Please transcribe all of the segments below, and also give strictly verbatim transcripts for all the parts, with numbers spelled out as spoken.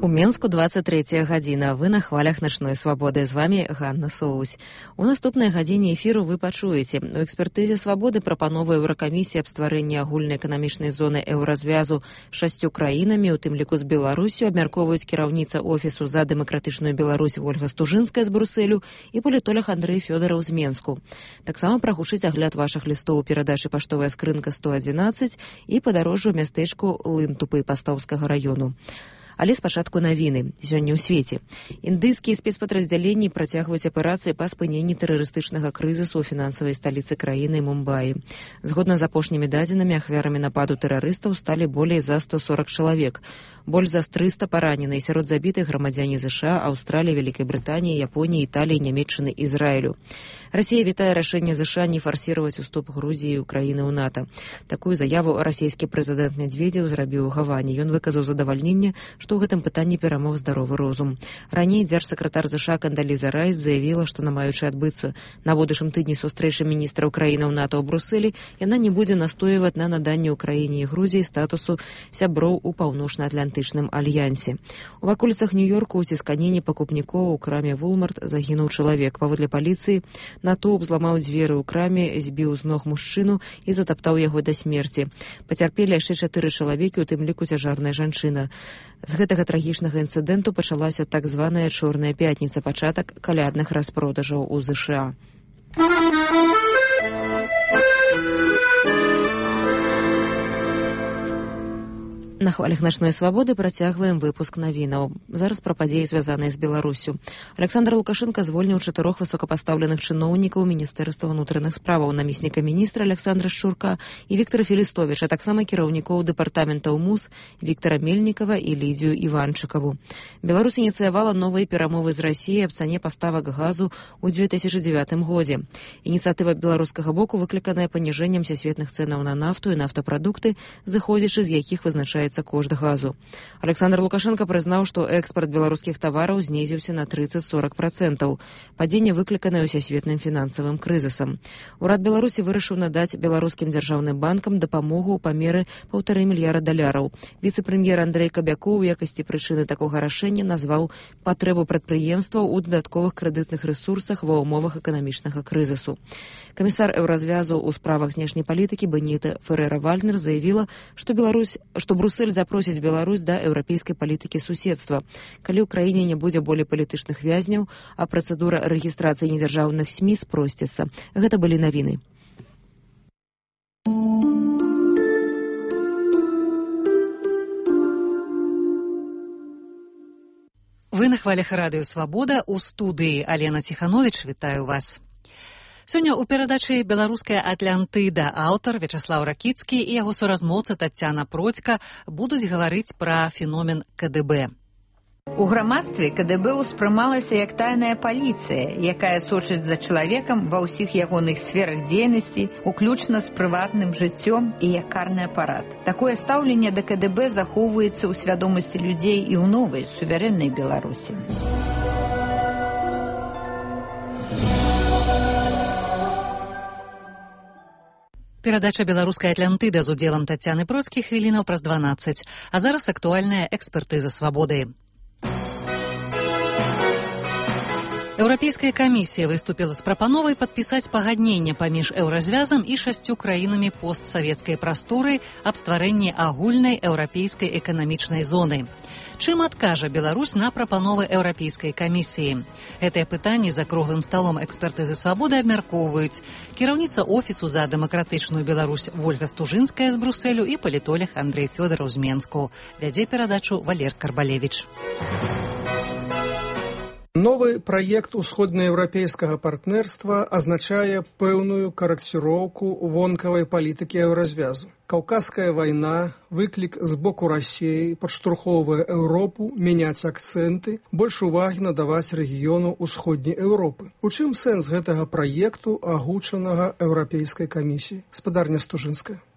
У Менску двадцать третья гадзіна. Вы на хвалях начной свабоды. З вами Ганна Соусь. У наступнай гадзіне эфіру вы пачуеце. У экспертызе свабоды прапановы Еўракамісіі аб стварэнні агульнай эканамічнай зоны еўразвязу шасцю краінамі, у тым ліку з Беларусю, абмяркоўваюць кіраўніца офісу за дэмакратычную Беларусь Ольга Стужынская з Брусэлю і палітолог Андрэй Фёдараў з Менску. Таксама прагучыць агляд вашых лістоў у перадачы «Паштовая скрынка сто адзінаццаць» і падарожжа ў мястэчку Лынтупы Пастаўскага раёну. Але спачатку навіны. Сёння ў свеце. Індыйскія спецпадраздзяленні працягваюць аперацыі па спыненні тэрарыстычнага крызісу ў фінансавай сталіцы краіны Мумбаі. Згодна з апошнімі дадзенымі, ахвярамі нападу тэрарыстаў сталі болей за сто сорок чалавек. Больш за трыста паранены, сярод забітых грамадзяне ЗША, Аўстраліі, Вялікай Брытаніі, Японіі, Італіі, Нямецчыны, Ізраілю. Расія вітае рашэнне ЗША не фарсіраваць уступ Грузіі і Украіны ў НАТО. Такую заяву расійскі прэзідэнт Медведзеў зрабіў у Гаване. Ён выказаў задавальненне, што ў гэтым пытанні перамог здаровы розум. Раней дзяржсакратар ЗША Кандаліза Райс заявіла, што намаючы адбыцца на будучым тыдні сустрэчы міністраў краінаў НАТО ў Брусэлі, яна не будзе настойваць на наданні Украіне і Грузіі статусу сяброў у паўночна-атлантычным альянсе. У ваколіцах Нью-Йорку ў цісканенні пакупнікоў у краме Вулмарт загінуў чалавек. Паводле паліцыі, натоўп зламаў дзверы ў краме, збіў з ног мужчыну і затаптаў яго да смерці. Пацярпелі яшчэ чатыры чалавекі, у тым ліку цяжарная жанчына. З гэтага трагічнага інцыдэнту пачалася так званая «Чорная пятніца», пачатак калядных распродажаў у ЗША. На хвалях начной свабоды працягваем выпуск навінаў. Зараз пра падзеі, звязаныя з Беларусю. Александр Лукашенко звольніў чатырох высокапастаўленых чыноўнікаў Міністэрства ўнутраных справаў, намесніка міністра Александра Шчурка і Віктара Філістовіча, а таксама кіраўнікоў дэпартаментаў МУС Віктара Мельнікава і Лідзію Іванчыкаву. Беларусь ініцыявала новыя перамовы з Расіяй аб цане паставак газу ў дзве тысячы дзевятым годзе. Ініцыятыва беларускага боку выкліканая паніжэннем сусветных цэнаў на нафту і нафтапрадукты, зыходзячы з якіх вызначаецца кошт газу. Александр Лукашенко прызнаў, што экспарт беларускіх тавараў знізіўся на трыццаць-сорак процентаў. Падзенне выкліканае ўсесветным фінансавым крызісам. Урад Беларусі вырашыў надаць беларускім дзяржаўным банкам дапамогу ў памеры паўтары мільярда даляраў. Віцэ-прэм'ер Андрэй Кабякоў у якасці прычыны такога рашэння назваў патрэбу прадпрыемстваў у дадатковых крэдытных рэсурсах ва ўмовах эканамічнага крызісу. Камісар еўразвязу ў справах знешняй палітыкі Беніта Ферэра-Вальнер заявіла, што Беларусь, што Брусэль запросіць Беларусь да еўрапейскай палітыкі суседства. Калі ў краіне не будзе болей палітычных вязняў, а працэдура рэгістрацыі недзяржаўных СМІ спросціцца. Гэта былі навіны. Вы на хвалях радыё «Свабода», у студыі Алена Ціхановіч. Вітаю вас. Сёння ў перадачы «Беларуская Атлантыда» аўтар Вячаслаў Ракіцкі і яго суразмоўца Таццяна Процька будуць гаварыць пра феномен КДБ. У грамадстве КДБ ўспрымалася як тайная паліцыя, якая сочыць за чалавекам ва ўсіх ягоных сферах дзейнасці, уключна з прыватным жыццём і як карны апарат. Такое стаўленне да КДБ захоўваецца ў свядомасці людзей і ў новай суверэннай Беларусі. Перадача «Беларуская Атлантыда» з удзелам Таццяны Процькі хвілінаў праз дванаццаць. А зараз актуальная экспертыза свабоды. Еўрапейская камісія выступіла з прапановай падпісаць пагадненне паміж еўразвязам і шасцю краінамі постсавецкай прасторы аб стварэнні агульнай еўрапейскай эканамічнай зоны. Чым адкажа Беларусь на прапановы Еўрапейскай камісіі? Гэтае пытанне за круглым сталом экспертызы свабоды абмяркоўваюць кіраўніца офісу за дэмакратычную Беларусь Ольга Стужынская з Брусэлю і палітолог Андрэй Фёдараў з Менску. Вядзе перадачу Валер Карбалевіч. Новы праект усходнаеўрапейскага партнерства азначае пэўную карэкціроўку вонкавай палітыкі еўразвязу. Каўказская вайна, выклік з боку Расіі падштурхоўвае Еўропу мяняць акцэнты, больш увагі надаваць рэгіёну ўсходняй Еўропы. У чым сэнс гэтага праекту, агучанага Еўрапейскай камісіі? Спадарня Стужынская. По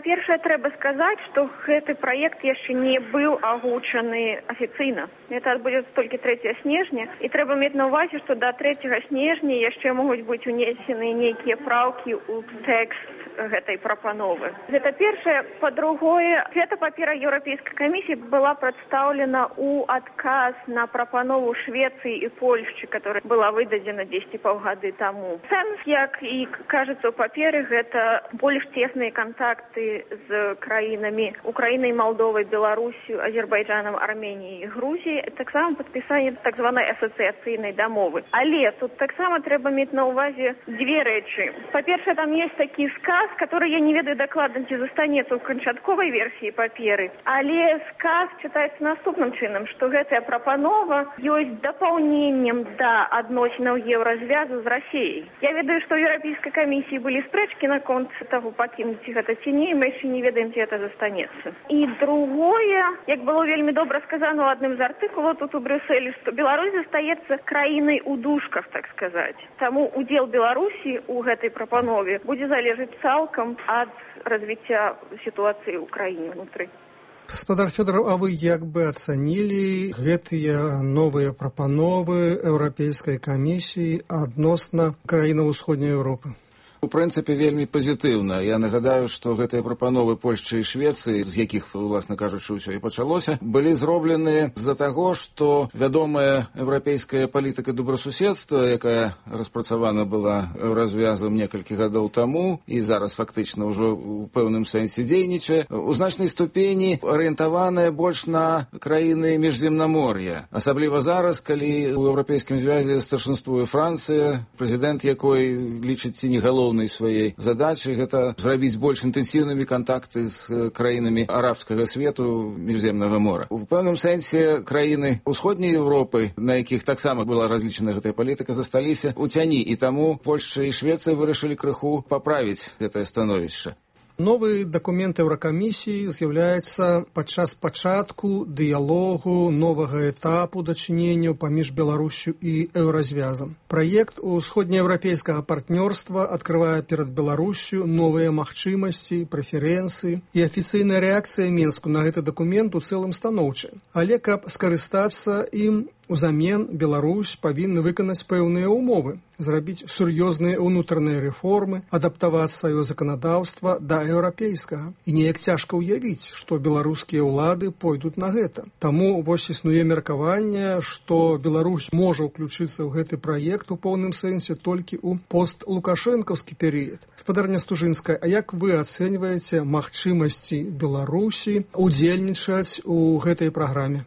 Па-першае, трэба сказаць, што гэты праект яшчэ не быў агучаны афіцыйна. Это адбудзецца толькі трэцяга снежня. І трэба мець на ўвазе, што да трэцяга снежня яшчэ могуць быць унесены нейкія праўкі ў тэкст гэтай прапановы. Гэта першае. Па-другое, гэта папера Еўрапейскай камісіі была прадстаўлена ў адказ на прапанову Швецыі і Польшчы, которая была выдадзена дзесьці паўгады таму. Сэнс, як і кажацца ў паперы, гэта больш цесныя кантакты з краінамі Украінай, Малдовай, Беларусью, Азербайджанам, Арменіяй і Грузіяй, таксама падпісанне так званай асацыяцыйнай дамовы. Але тут таксама трэба мець на ўвазе дзве рэчы. Па-першае, там ёсць такі сказ, который я не ведаю дакладна, ці застанецца ў канчатковай версіі паперы, але сказ чытаецца наступным чынам, што гэтая прапанова ёсць дапаўненнем да адносінаў еўразвязу з Расіяй. Я ведаю, што ў Еўрапейскай камісіі былі спрэчкі наконт таго, пакінуць гэта ці не, мы яшчэ не ведаем, ці гэта застанецца. І другое, як было вельмі добра сказано ў адным з артыкулаў тут у Брюсселі, што Беларусь застаецца краінай у дужках, так сказаць. Таму удзел Беларусі ў гэтай прапанове будзе залежаць цалкам ад развіцця сітуацыі ў краіне ўнутры. Гаспадар Фёдораў, а вы як бы ацанілі гэтыя новыя прапановы Еўрапейскай камісіі адносна краінаў Усходняй Еўропы? У прынцыпе, вельмі пазітыўна. Я нагадаю, што гэтыя прапановы Польшчы і Швецыі, з якіх, уласна кажучы, ўсё і пачалося, былі зроблены з-за таго, што вядомая еўрапейская палітыка добрасуседства, якая распрацавана была развязам некалькі гадоў таму і зараз фактычна ўжо ў пэўным сэнсе дзейнічае, у значнай ступені арыентаваная больш на краіны міжземнамор'я. Асабліва зараз, калі ў Еўрапейскім звязе старшынствуе Францыя, прэзідэнт якой лічыць ці не галоўнай сваёй задачай гэта зрабіць больш інтэнсіўнымі кантакты з краінамі арабскага свету міжземнага мора. У пэўным сэнсе краіны Усходняй Еўропы, на якіх таксама была разлічана гэтая палітыка, засталіся ў цяні, і таму Польшча і Швецыя вырашылі крыху паправіць гэтае становішча. Новы дакумент Еўракамісіі з'яўляецца падчас пачатку дыялогу новага этапу дачыненняў паміж Беларусю і Еўразвязам. Праект усходнееўрапейскага партнёрства адкрывае перад Беларусю новыя магчымасці, прэферэнцыі, і афіцыйная рэакцыя Менску на гэты дакумент у цэлым станоўчая. Але каб скарыстацца ім, узамен Беларусь павінна выканаць пэўныя ўмовы, зрабіць сур'ёзныя ўнутраныя рэформы, адаптаваць сваё заканадаўства да еўрапейскага. І неяк цяжка ўявіць, што беларускія ўлады пойдуць на гэта. Таму вось існуе меркаванне, што Беларусь можа ўключыцца ў гэты праект у поўным сэнсе толькі ў пост-лукашэнкаўскі перыяд. Гаспадарня Стужынская, а як вы ацэньваеце магчымасці Беларусі удзельнічаць у гэтай праграме?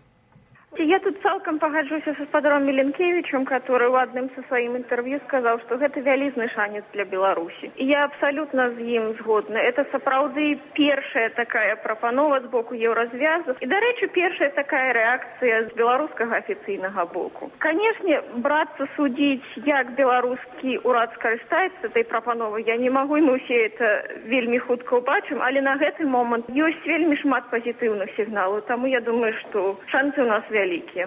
Я тут цалкам пагаджуся са гаспадаром Міленкевічам, который ў адным са сваім інтэрв'ю сказаў, што гэта вялізны шанец для Беларусі. І я абсалютна з ім згодна. Это сапраўды першая такая прапанова з боку еўразвязу. І, дарэчы, першая такая рэакцыя з беларускага афіцыйнага боку. Канешне, брацца судзіць, як беларускі ўрад скарыстаецца этой прапановай, я не магу, і мы ўсе это вельмі хутка ўбачым, але на гэты момант ёсць вельмі шмат пазітыўных сігналаў, таму я думаю, што шансы ў нас вялікія.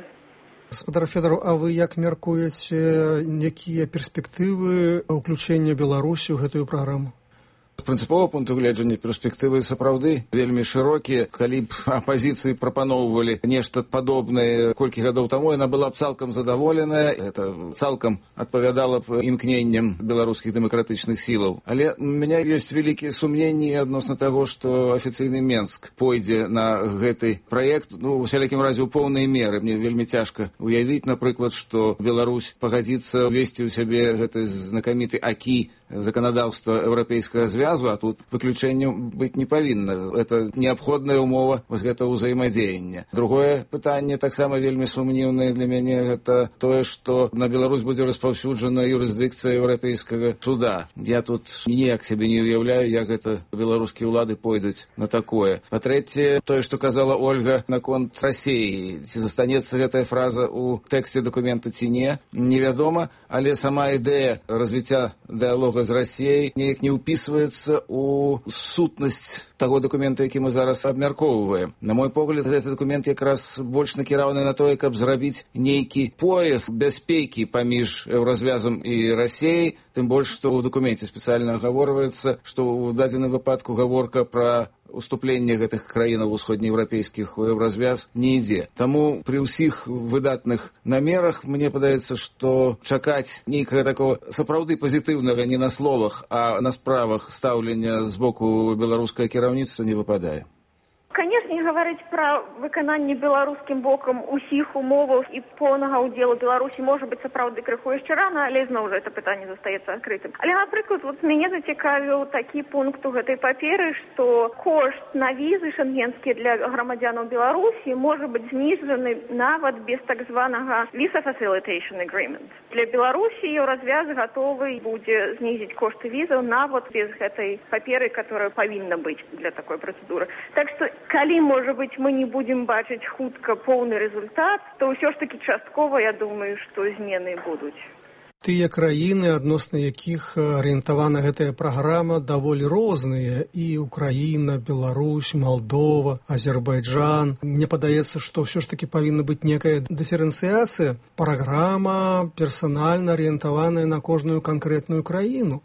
Гаспадар Фёдораў, а вы як мяркуеце, якія перспектывы ўключэння Беларусі ў гэтую праграму? З прынцыповага пункту гледжання перспектывы сапраўды вельмі шырокія. Калі б апазіцыі прапаноўвалі нешта падобнае колькі гадоў таму, яна была б цалкам задаволеная, это цалкам адпавядала б імкненням беларускіх дэмакратычных сілаў. Але у мяне ёсць вялікія сумненні адносна таго, што афіцыйны Менск пойдзе на гэты праект, ну, у усялякім разе ў поўнай меры. Мне вельмі цяжка уявіць, напрыклад, што Беларусь пагадзіцца ўвесці ў сябе гэты знакаміты акі заканадаўства еўрапейскага звязу, а тут выключэнняў быць не павінна. Это неабходная ўмова вось гэта ўзаемадзеяння. Другое пытанне, таксама вельмі сумнеўнае для мяне, гэта тое, што на Беларусь будзе распаўсюджана юрысдыкцыя еўрапейскага суда. Я тут ніяк сябе не ўяўляю, як гэта беларускія ўлады пойдуць на такое. Па-трэцяе, тое, што казала Ольга наконт Расіі. Ці застанецца гэтая фраза ў тэксце дакумента ці не, невядома, але сама ідэя развіцця дыалога з Расіяй неяк не ўпісваецца ў сутнасць таго дакумента, які мы зараз абмяркоўваем. На мой погляд, гэты дакумент якраз больш накіраваны на тое, каб зрабіць нейкі пояс бяспекі паміж еўразвязам і Расіяй, тым больш, што ў дакуменце спецыяльна агаворваецца, што ў дадзеным выпадку гаворка пра уступлення гэтых краінаў усходнееўрапейскіх у еўразвяз не ідзе. Таму пры ўсіх выдатных намерах мне падаецца, што чакаць нейкага такого сапраўды пазітыўнага не на словах, а на справах стаўлення з боку беларускае кіраўніцтва не выпадае. Конечно, говорить про выкананне беларускім бокам усіх умоваў і поўнага ўдзелу Беларусі можа быць сапраўды крыху яшчэ рана, але зноў жа это пытанне застаецца адкрытым. Але, напрыклад, вот мяне зацікавіў такі пункт у гэтай паперы, што кошт на візы шенгенскія для грамадзянаў Беларусі можа быць зніжаны нават без так званага Visa Facilitation Agreement. Для Беларусі еўразвяз гатовы будзе знізіць кошты візаў нават без гэтай паперы, которая павінна быць для такой працэдуры. Так што калі, можа быць, мы не будзем бачыць хутка поўны рэзультат, то ўсё ж такі часткова, я думаю, што змены будуць. Тыя краіны, адносна якіх арыентавана гэтая праграма, даволі розныя. І Украіна, Беларусь, Малдова, Азербайджан. Мне падаецца, што ўсё ж такі павінна быць некая дыферэнцыяцыя. Праграма персанальна арыентаваная на кожную канкрэтную краіну.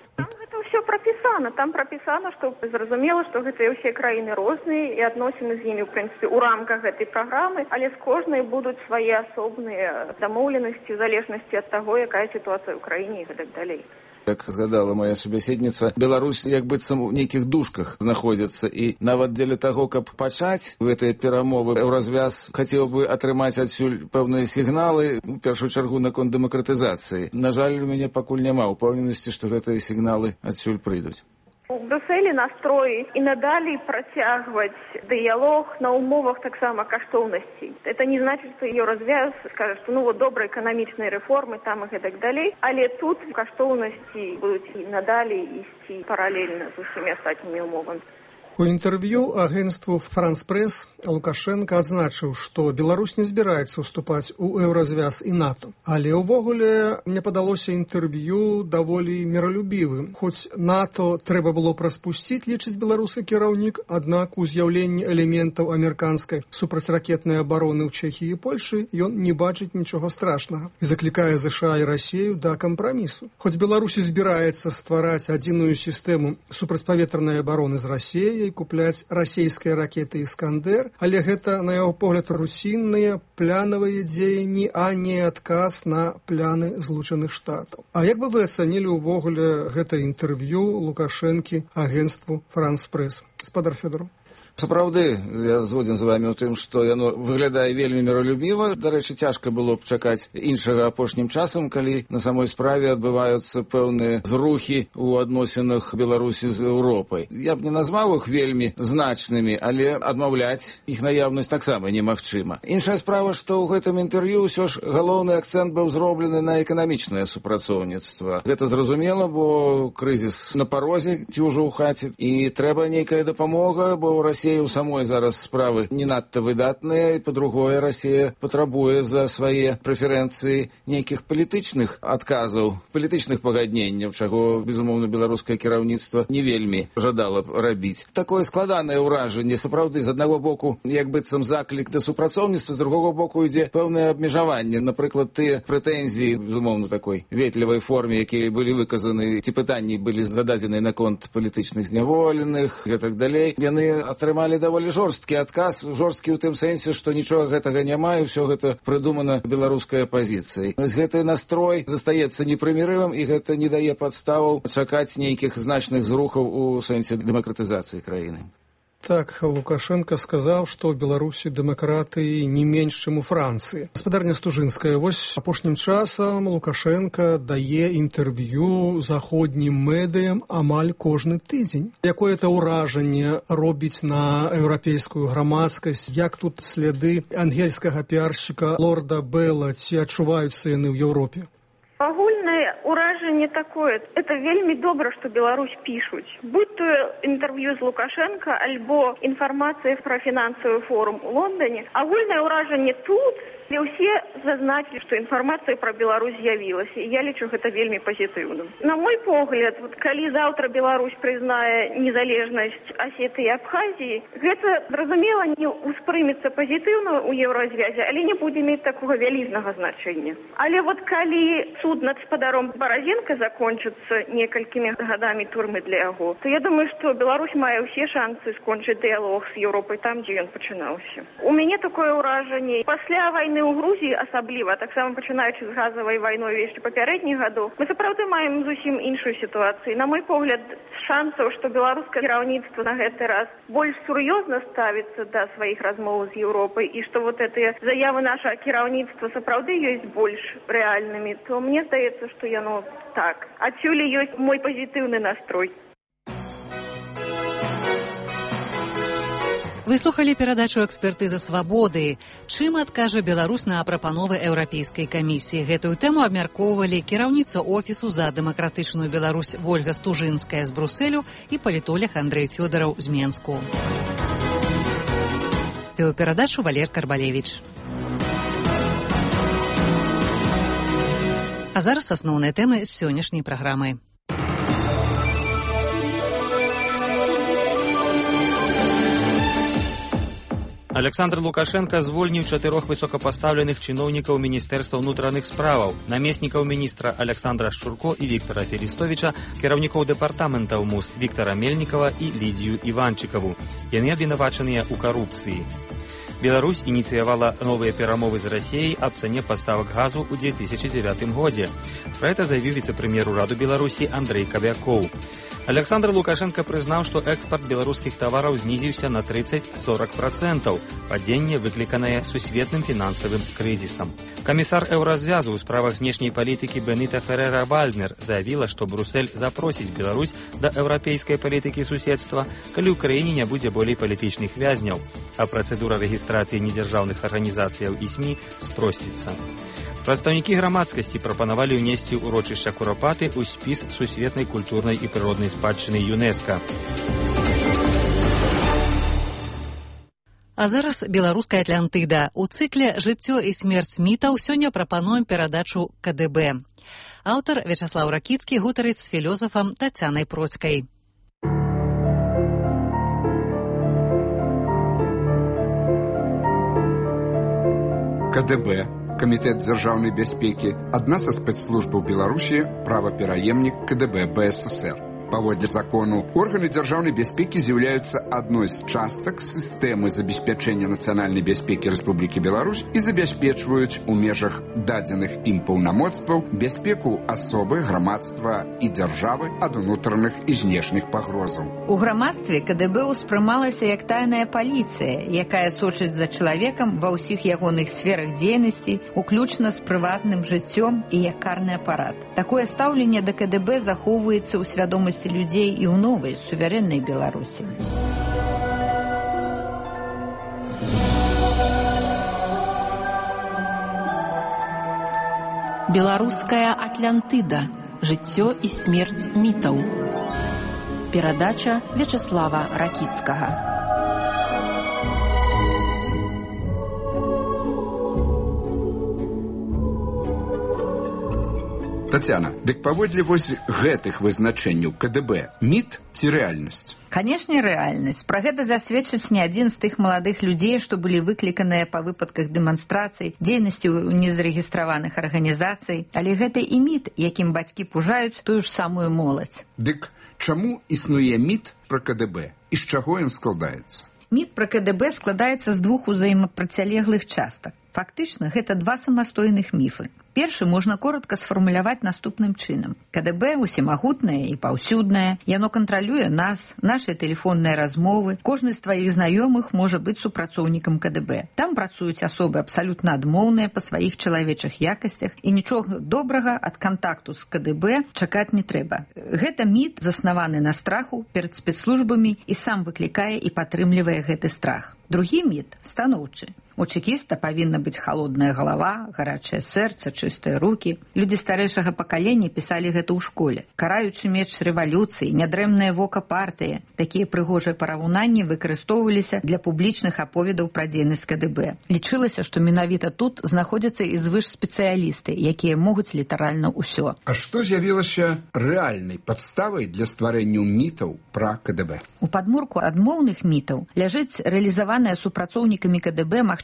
Прописано. Там прописано, что зразумела, что гэтыя ўсе краіны розныя і адносіны з імі, в прынцыпе, у рамках гэтай праграмы, але з кожнай будуць свае асобныя дамоўленасці в залежнасці ад таго, якая сітуацыя ў краіне і гэтак далей. Як згадала моя субяседніца, Беларусь як быццам у нейкіх дужках знаходзіцца, і нават дзеля таго, каб пачаць гэтыя перамовы, еўразвяз хацеў бы атрымаць адсюль пэўныя сігналы, у першую чаргу наконт дэмакратызацыі. На жаль, у мяне пакуль няма ўпэўненасці, што гэтыя сігналы адсюль прыйдуць. У Брюсселі настрой і надалей працягваць дыялог на умовах таксама каштоўнасцей. Это не значит, што еўразвяз скажа, што ну вот добрыя эканамічныя рэформы там і гэтак далей, але тут каштоўнасці будуць і надалей ісці паралельна з усімі астатнімі умовамі. У інтэрв'ю агенству «Франс Прэс» Лукашенко адзначыў, што Беларусь не збіраецца ўступаць у еўразвяз і НАТО. Але ўвогуле мне падалося інтэрв'ю даволі міралюбівым. Хоць НАТО трэба было праспусціць, лічыць беларускі кіраўнік, аднак у з'яўленні элементаў амерыканскай супрацьракетнай абароны ў Чэхіі і Польшы ён не бачыць нічога страшнага і заклікае ЗША і Расію да кампрамісу. Хоць Беларусь збіраецца ствараць адзіную сістэму супрацьпаветранай абароны з Расіяй, купляць расійскія ракеты «Іскандер», але гэта, на яго погляд, рутинныя планавыя дзеянні, а не адказ на пляны Злучаных Штатаў. А як бы вы ацанілі ўвогуле гэта інтэрв'ю Лукашэнкі агенству «Франс Прэс»? Гаспадар Фёдоров. Сапраўды, я згоден з вами ў тым, што яно выглядае вельмі міралюбіва. Дарэчы, цяжка было б чакаць іншага апошнім часам, калі на самой справе адбываюцца пэўныя зрухі ў адносінах Беларусі з Еўропай. Я б не назваў іх вельмі значнымі, але адмаўляць іх наяўнасць таксама немагчыма. Іншая справа, што ў гэтым інтэрв'ю ўсё ж галоўны акцэнт быў зроблены на эканамічнае супрацоўніцтва. Гэта зразумела, бо крызіс на парозе ці ўжо ў хаце, і трэба нейкая дапамога, бо ў Расіі у самой зараз справы не надта выдатныя, і па-другое, Расія патрабуе за свае прэферэнцыі нейкіх палітычных адказаў, палітычных пагадненняў, чаго, безумоўна, беларускае кіраўніцтва не вельмі жадала б рабіць. Такое складанае ўражанне, сапраўды, з аднаго боку, як быццам заклік да супрацоўніцтва, з другога боку ідзе пэўнае абмежаванне. Напрыклад, тыя прэтэнзіі, безумоўна, такой ветлівай форме, якія былі выказаны, ці пытанні былі зададзены наконт палітычных зняволеных, і так далей, яны атрымалі малі даволі жорсткі адказ, жорсткі ў тым сэнсе, што нічога гэтага няма, і ўсё гэта прыдумана беларускай апазіцыяй. Гэты настрой застаецца непрымірымым, і гэта не дае падставаў чакаць нейкіх значных зрухаў у сэнсе дэмакратызацыі краіны. Так, Лукашенко сказаў, што ў Беларусі дэмакратыі не менш, чым у Францыі. Гаспадарня Стужынская, вось апошнім часам Лукашенко дае інтэрв'ю заходнім медыям амаль кожны тыдзень. Якое-то ўражанне робіць на еўрапейскую грамадскасць? Як тут сляды ангельскага піаршчыка лорда Белла, ці адчуваюцца яны ў Еўропе? Агульнае ўражанне такое. Это вельмі добра, што Беларусь пішуць. Будь то інтэрв'ю з Лукашенко, альбо інфармацыя пра фінансавы форум у Лондоне. Агульнае ўражанне тут, і ўсе зазначылі, што інфармацыя пра Беларусь з'явілася, і я лічу гэта вельмі пазітыўным. На мой погляд, вот, калі заўтра Беларусь прызнае незалежнасць Асетыі і Абхазіі, гэта, зразумела, не ўспрымецца пазітыўна ў еўразвязе, але не будзе мець такога вялізнага значэння. Але вот калі суд над спадаром пером Баразенко закончыцца некалькімі гадамі турмы для яго, то я думаю, што Беларусь мае ўсе шансы скончыць дыялог з Еўропай там, дзе ён пачынаўся. У мяне такое ўражанне. Пасля вайны ў Грузіі асабліва, таксама пачынаючы з газавай вайной яшчэ папярэдніх гадоў, мы сапраўды маем зусім іншую сітуацыю. На мой погляд, шансаў, што беларускае кіраўніцтва на гэты раз больш сур'ёзна ставіцца да сваіх размоў з Еўропай і што вот гэтыя заявы нашага кіраўніцтва сапраўды ёсць больш рэальнымі, то мне здаецца, што яно так. Адсюль ёсць мой пазітыўны настрой. Вы слухалі перадачу «Экспертыза свабоды». Чым адкажа Беларусь на прапановы Еўрапейскай камісіі? Гэтую тэму абмяркоўвалі кіраўніца офісу за дэмакратычную Беларусь Вольга Стужынская з Брусэлю і палітолог Андрэй Фёдараў з Менску. Вёў перадачу Валер Карбалевіч. А зараз асноўныя тэмы з сённяшняй праграмы. Александр Лукашенко звольніў чатырох высокапастаўленых чыноўнікаў Міністэрства ўнутраных справаў, намеснікаў міністра Александра Шчурко і Віктора Фелістовіча, кіраўнікоў дэпартаментаў МУС Віктора Мельнікава і Лідзію Іванчыкаву. Яны абвінавачаныя ў карупцыі. Беларусь ініцыявала новыя перамовы з Расіяй аб цане паставак газу ў две тысячи девятым годзе. Пра гэта заявіў віцэ-прэм'ер ураду Беларусі Андрэй Кабякоў. Александр Лукашенко прызнаў, што экспарт беларускіх тавараў знізіўся на тридцать-сорок процентаў, падзенне выкліканае сусветным фінансавым крызісам. Камісар Еўразвязу ў справах знешняй палітыкі Беніта Ферера-Вальднер заявіла, што Брусэль запросіць Беларусь да еўрапейскай палітыкі суседства, калі ў краіне не будзе болей палітычных вязняў, а працэдура рэгістрацыі недзяржаўных арганізацыяў і СМІ спросціцца. Прадстаўнікі грамадскасці прапанавалі ўнесці ўрочышча Курапаты ў спіс сусветнай культурнай і прыроднай спадчыны ЮНЕСКА. А зараз беларуская Атлантыда. У цыкле «Жыццё і смерць мітаў» сёння прапануем перадачу КДБ. Аўтар Вячаслаў Ракіцкі гутарыць з філёзафам Тацянай Процькай. КДБ, Камітэт дзяржаўнай бяспекі, адна са спецслужбаў Беларусі, правапераемнік КДБ БССР. Паводле закону, органы дзяржаўнай бяспекі з'яўляюцца адной з частак сістэмы забеспячэння нацыянальнай бяспекі Рэспублікі Беларусь і забяспечваюць у межах дадзеных ім паўнамоцтваў бяспеку асобы, грамадства і дзяржавы ад унутраных і знешніх пагрозаў. У грамадстве КДБ ўспрымалася як тайная паліцыя, якая сочыць за чалавекам ва ўсіх ягоных сферах дзейнасці, уключна з прыватным жыццём і як карны апарат. Такое стаўленне да КДБ захоўваецца ў свядомасці людзей і ў новай суверэннай Беларусі. Беларуская Атлантыда. Жыццё і смерць мітаў. Перадача Вячаслава Ракіцкага. Тацяна, дык паводле вось гэтых вызначэнняў КДБ міт ці рэальнасць? Канешне, рэальнасць. Пра гэта засведчыць не адзін з тых маладых людзей, што былі выкліканыя па выпадках дэманстрацый, дзейнасці ў незарэгістраваных арганізацый, але гэта і міт, якім бацькі пужаюць тую ж самую моладзь. Дык чаму існуе міт пра КДБ і з чаго ён складаецца? Міт пра КДБ складаецца з двух узаемапрацялеглых частак. Фактычна, гэта два самастойных міфы. Першы можна коротка сфармуляваць наступным чынам. КДБ усемагутнае і паўсюднае, яно кантралюе нас, нашы тэлефонныя размовы, кожны з тваіх знаёмых можа быць супрацоўнікам КДБ. Там працуюць асобы абсалютна адмоўныя па сваіх чалавечых якасцях і нічога добрага ад кантакту з КДБ чакаць не трэба. Гэта міт, заснаваны на страху перад спецслужбамі і сам выклікае і падтрымлівае гэты страх. Другі міт станоўчы. У чекіста павінна быць халодная галава, гарачае сэрца, чыстыя рукі. Людзі старэйшага пакалення пісалі гэта ў школе. Караючы меч рэвалюцыі, нядрэмнае вока партыі. Такія прыгожыя параўнанні выкарыстоўваліся для публічных аповедаў пра дзейнасць КДБ. Лічылася, што менавіта тут знаходзяцца і звышспецыялісты, якія могуць літаральна ўсё. А што з'явілася рэальнай падставай для стварэння мітаў пра КДБ? У падмурку адмоўных мітаў ляжыць рэалізаваная супрацоўнікамі КДБ магчымасць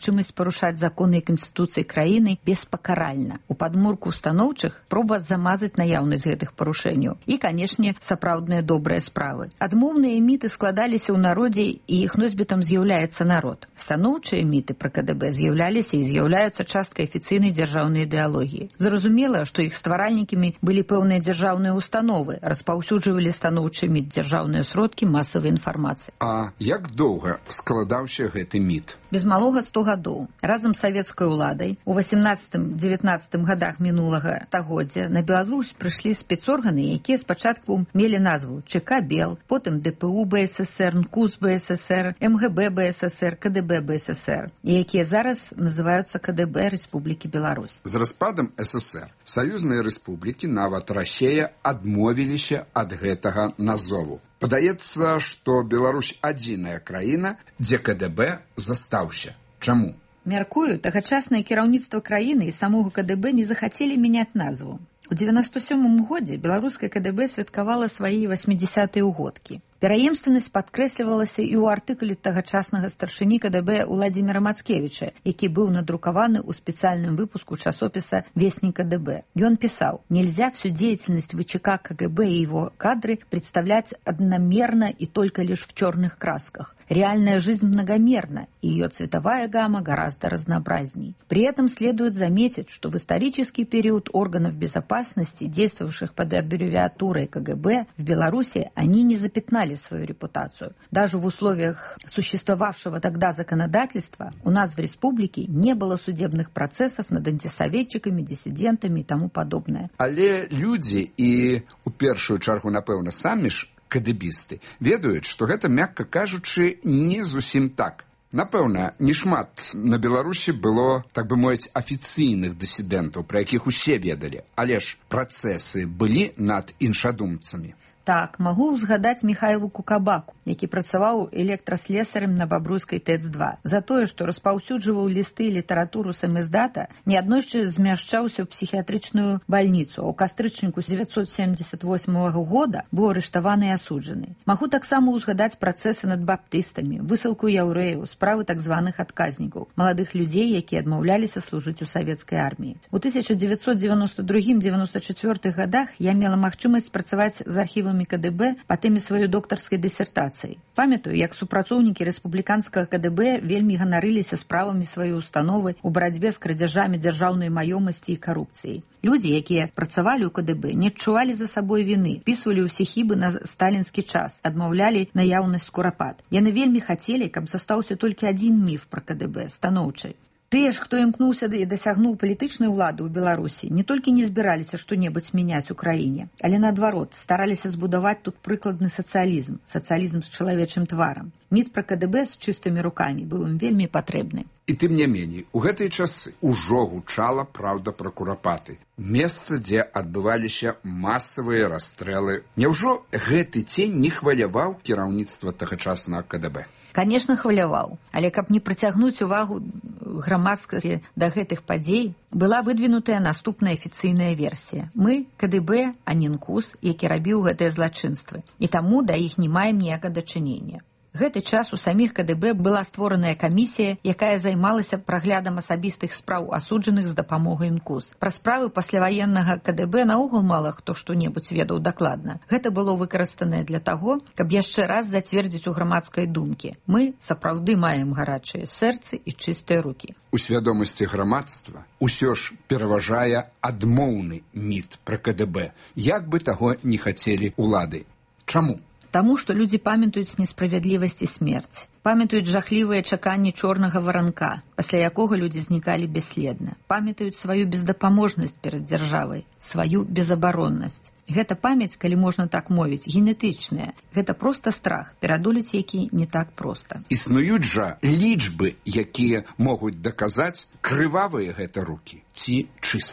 магчымасць парушаць законы і канстытуцыі краіны беспакаральна. У падмурку устаноўчых проба замазаць наяўнасць гэтых парушэнняў і, канешне, сапраўдныя добрыя справы. Адмоўныя міты складаліся ў народзе, і іх носьбітам з'яўляецца народ. Станоўчыя міты пра КДБ з'яўляліся і з'яўляюцца часткай афіцыйнай дзяржаўнай ідэалогіі. Зразумела, што іх стваральнікамі былі пэўныя дзяржаўныя установы, распаўсюджвалі станоўчы міт дзяржаўныя сродкі масавай інфармацыі. А як доўга складаўся гэты міт? Без малога сто гадоў. Разам з савецкай уладай у васямнаццатым-дзевятнаццатым гадах мінулага стагоддзя на Беларусь прыйшлі спецорганы, якія спачатку мелі назву ЧК Бел, потым ДПУ БССР, НКУС БССР, МГБ БССР, КДБ БССР, і якія зараз называюцца КДБ Рэспублікі Беларусь. З распадам ССР саюзныя рэспублікі, нават Расія, адмовіліся ад гэтага назову. Падаецца, што Беларусь адзіная краіна, дзе КДБ застаўся. Чаму? Мяркую, тагачаснае кіраўніцтва краіны і самога КДБ не захацелі мяняць назву. У дзевяноста сёмым годзе беларускае КДБ святкавала свае васьмідзясятыя ўгодкі. Пераемственнасць падкрэслівалася і ў артыкуле тагачаснага старшыні КДБ Уладзіміра Мацкевіча, які быў надрукаваны ў спецыяльным выпуску часопіса «Вестник КДБ». Ён писал: «Нельзя всю деятельность ВЧК КГБ и его кадры представлять одномерно и только лишь в черных красках. Реальная жизнь многомерна, и ее цветовая гамма гораздо разнообразней. При этом следует заметить, что в исторический период органов безопасности, действовавших под аббревиатурой КГБ, в Беларуси они не запятнали свою репутацию. Даже в условиях существовавшего тогда законодательства у нас в республике не было судебных процессов над антисоветчиками, диссидентами и тому подобное». Але люди и, у першую чаргу, напэўна, самі ж кадыбісты ведаюць, што гэта, мякка кажучы, не зусім так. Напэўна, не шмат на Беларусі было, так бы мовіць, афіцыйных дысідэнтаў, пра якіх усе ведалі, але ж працэсы былі над іншадумцамі. Так, магу ўзгадаць Міхайлу Кукабаку, які працаваў электраслесарем на Бабруйскай ТЭЦ два. За тое, што распаўсюджваў лісты і літаратуру самиздата, неаднойчы змяшчаўся ў псіхіятрычную бальніцу, а ў кастрычніку девятьсот семьдесят восьмого года быў арыштаваны і асуджаны. Магу таксама ўзгадаць працэсы над баптыстамі, высылку яўрэяў, справы так званых адказнікаў, маладых людзей, якія адмаўляліся служыць у савецкай арміі. У тысяча девятьсот девяносто другім — девяносто четвёртых гадах я мела магчымасць працаваць з архівам КДБ па тэме сваёй доктарскай дысертацыі. Памятаю, як супрацоўнікі рэспубліканскага КДБ вельмі ганарыліся справамі сваёй установы ў барацьбе з крадзяжамі дзяржаўнай маёмасці і карупцыяй. Людзі, якія працавалі ў КДБ, не адчувалі за сабой віны, пісвалі ўсе хібы на сталінскі час, адмаўлялі наяўнасць курапат. Яны вельмі хацелі, каб застаўся толькі адзін міф пра КДБ — станоўчы. Тыя ж, хто імкнуўся і дасягнуў палітычнай улады ў Беларусі, не толькі не збіраліся што-небудзь мяняць у краіне, але наадварот, стараліся збудаваць тут прыкладны сацыялізм, сацыялізм з чалавечым тварам. Міт пра КДБ з чыстымі рукамі быў ім вельмі патрэбны. І тым не меней, у гэтыя часы ўжо гучала праўда пра курапаты. Месца, дзе адбываліся масавыя расстрэлы. Няўжо гэты цень не хваляваў кіраўніцтва тагачаснага КДБ? Конечно, хваляваў, але каб не прыцягнуць увагу грамадскасці да гэтых падзей, была выдвинутая наступная афіцыйная версія. Мы — КДБ, а не НКУС, які рабіў гэтыя злачынствы, і таму да іх не маем ніякага дачынення. Гэты час у саміх КДБ была створаная камісія, якая займалася праглядам асабістых спраў асуджаных з дапамогай НКУС. Пра справы пасляваеннага КДБ наогул мала хто што-небудзь ведаў дакладна. Гэта было выкарыстанае для таго, каб яшчэ раз зацвердзіць у грамадскай думкі: мы сапраўды маем гарачыя сэрцы і чыстыя рукі. У свядомасці грамадства ўсё ж пераважае адмоўны міт пра КДБ, як бы таго не хацелі улады. Чаму? Таму, што людзі памятаюць несправядлівасць і смерць, памятаюць жахлівыя чаканні чорнага варанка, пасля якога людзі знікалі бясследна, памятаюць сваю бездапаможнасць перад дзяржавай, сваю безабароннасць. Гэта памяць, калі можна так мовіць, генетычная. Гэта проста страх, перадолець які не так проста. Існуюць жа лічбы, якія могуць даказаць, крывавыя гэта рукі ці чыстыя.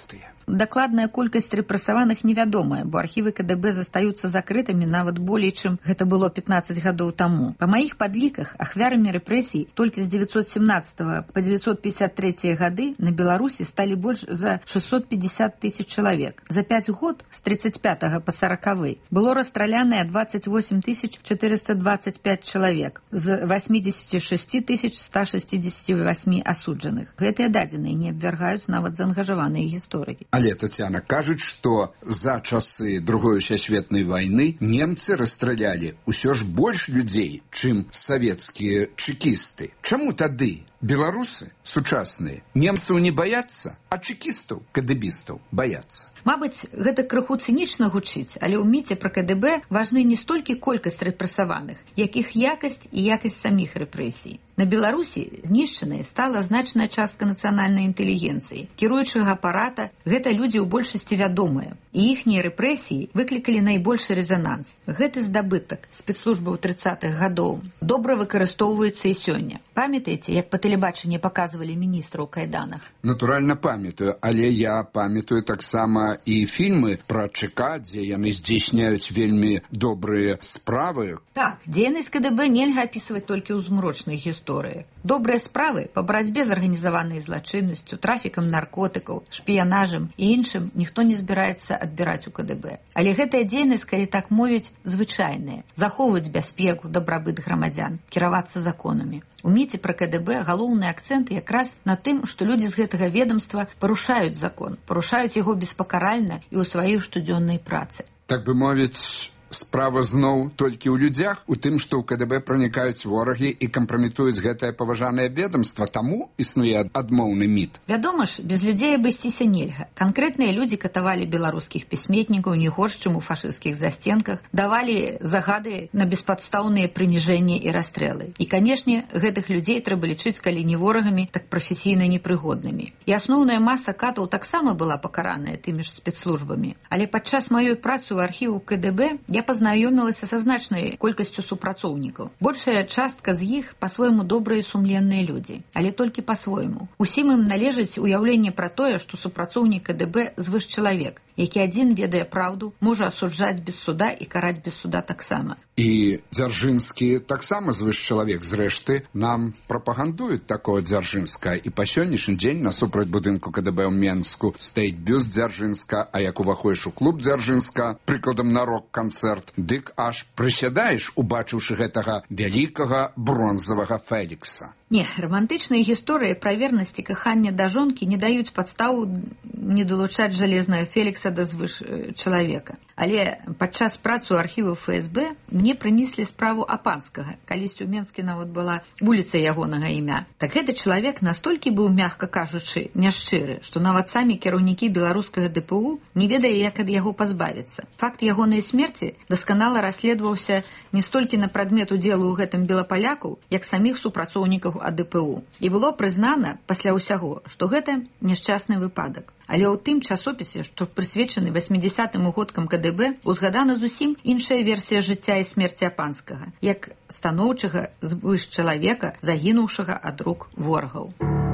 Дакладная колькасць рэпрэсаваных невядомая, бо архівы КДБ застаюцца закрытымі нават болей, чым гэта было пятнаццаць гадоў таму. Па маіх падліках, ахвярамі рэпрэсій толькі з девятьсот семнадцатого по девятьсот пятьдесят третий гады на Беларусі сталі больш за шестьсот пятьдесят тысяч чалавек. За пять год з тридцать пятого по сороковый было расстраляныя двадцать восемь тысяч четыреста двадцать пять чалавек з восемьдесят шесть тысяч сто шестьдесят восемь асуджаных. Гэтыя дадзеныя не абвяргаюць нават заангажаваныя гісторыкі. Але, Тацяна, кажуць, што за часы Другой сусветнай вайны немцы расстралялі ўсё ж больш людзей, чым савецкія чэкісты. Чаму тады беларусы сучасныя немцаў не баяцца, а чэкістаў, кэдэбістаў баяцца? Мабыць, гэта крыху цынічна гучыць, але ў міце пра КДБ важны не столькі колькасць рэпрэсаваных, як іх якасць і якасць саміх рэпрэсій. На Беларусі знішчанай стала значная частка нацыянальнай інтэлігенцыі. Кіруючага апарата гэта людзі ў большасці вядомыя, і іхнія рэпрэсіі выклікалі найбольшы рэзананс. Гэты здабытак спецслужбаў трыццатых гадоў добра выкарыстоўваецца і сёння. Памятаеце, як па тэлебачанні паказвалі міністра ў кайданах? Натуральна памятаю, але я памятаю таксама і фільмы пра ЧК, дзе яны здзейсняюць вельмі добрыя справы. Так, дзейнасць КДБ нельга апісваць толькі ў змрочных гісторыях. Добрыя справы па барацьбе з арганізаванай злачыннасцю, трафікам наркотыкаў, шпіянажам і іншым ніхто не збіраецца адбіраць у КДБ. Але гэтая дзейнасць, калі так мовіць, звычайная. Захоўваць бяспеку, дабрабыт грамадзян, кіравацца законамі. У міце пра КДБ галоўны акцэнт якраз на тым, што людзі з гэтага ведамства парушаюць закон, парушаюць яго беспакаральна і ў сваёй штодзённай працы. Так бы мовіць, справа зноў толькі ў людзях, у тым, што ў КДБ пранікаюць ворагі і кампраметуюць гэтае паважанае ведамства, таму існуе адмоўны міт. Вядома ж, без людзей абысціся нельга. Канкрэтныя людзі катавалі беларускіх пісьменнікаў не горш, чым у фашысцкіх застенках, давалі загады на беспадстаўныя прыніжэнні і расстрэлы. І, канешне, гэтых людзей трэба лічыць, калі не ворагамі, так прафесійна непрыгоднымі. І асноўная маса катаў таксама была пакараная тымі ж спецслужбамі. Але падчас маёй працы ў архіву КДБ я пазнаёмілася са значнай колькасцю супрацоўнікаў. Большая частка з іх па-свойму добрыя і сумленныя людзі, але толькі па-свойму. Усім ім належыць уяўленне пра тое, што супрацоўнік КДБ звышчалавек, які адзін ведае праўду, можа асуджаць без суда і караць без суда таксама. І Дзяржынскі таксама звышчалавек. Зрэшты, нам прапагандуюць такого Дзяржынска, і па сённяшні дзень насупраць будынку КДБ ў Менску стаіць бюст Дзяржынска, а як уваходзіш у клуб Дзяржынска, прыкладам на рок-канцэрт, дык аж прысядаеш, убачыўшы гэтага вялікага бронзавага Фелікса. Не, романтычныя гісторыі пра вернасць і каханне да жонкі не даюць падставу не далучаць жалезнага Фелікса да звыш чалавека. Але падчас працы ў архіву ФСБ мне прынеслі справу Апанскага. Калісьці ў Менске нават была вуліца ягонага імя. Так гэты чалавек настолькі быў, мякка кажучы, няшчыры, што нават самі кіраўнікі беларускага ДПУ не ведалі, як ад яго пазбавіцца. Факт ягонай смерці дасканала расследаваўся не столькі на прадмет удзелу ў гэтым белапалякаў, як саміх супрацоўнікаў АДПУ. І было прызнана пасля ўсяго, што гэта няшчасны выпадак. Але ў тым часопісе, што прысвечаны восьмідзесятым годкам КДБ, узгадана зусім іншая версія жыцця і смерці Апанскага, як станоўчага звышчалавека, загінуўшага ад рук ворагаў.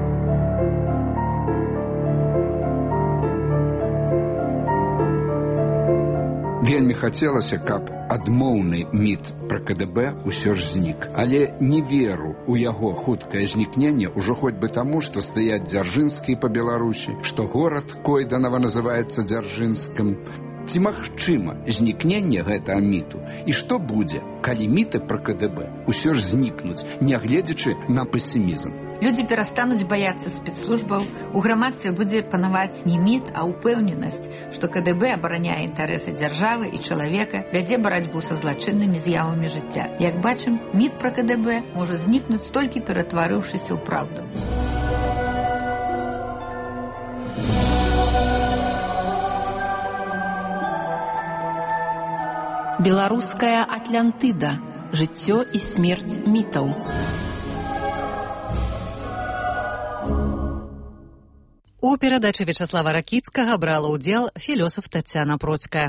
Вельмі хацелася, каб адмоўны міт пра КДБ усё ж знік. Але не веру ў яго хуткае знікненне ўжо хоць бы таму, што стаяць Дзяржынскі па Беларусі, што горад Койданова называецца Дзяржынскім. Ці магчыма знікненне гэтага міту? І што будзе, калі міты пра КДБ усё ж знікнуць, нягледзячы на песімізм? Людзі перастануць баяцца спецслужбаў, у грамадстве будзе панаваць не міт, а ўпэўненасць, што КДБ абараняе інтарэсы дзяржавы і чалавека, вядзе барацьбу са злачыннымі з'явамі жыцця. Як бачым, міт пра КДБ можа знікнуць толькі ператварыўшыся ў праўду. Беларуская Атлантыда. Жыццё і смерць мітаў. У перадачы Вячаслава Ракіцкага брала ўдзел філёсаф Тацяна Процкая.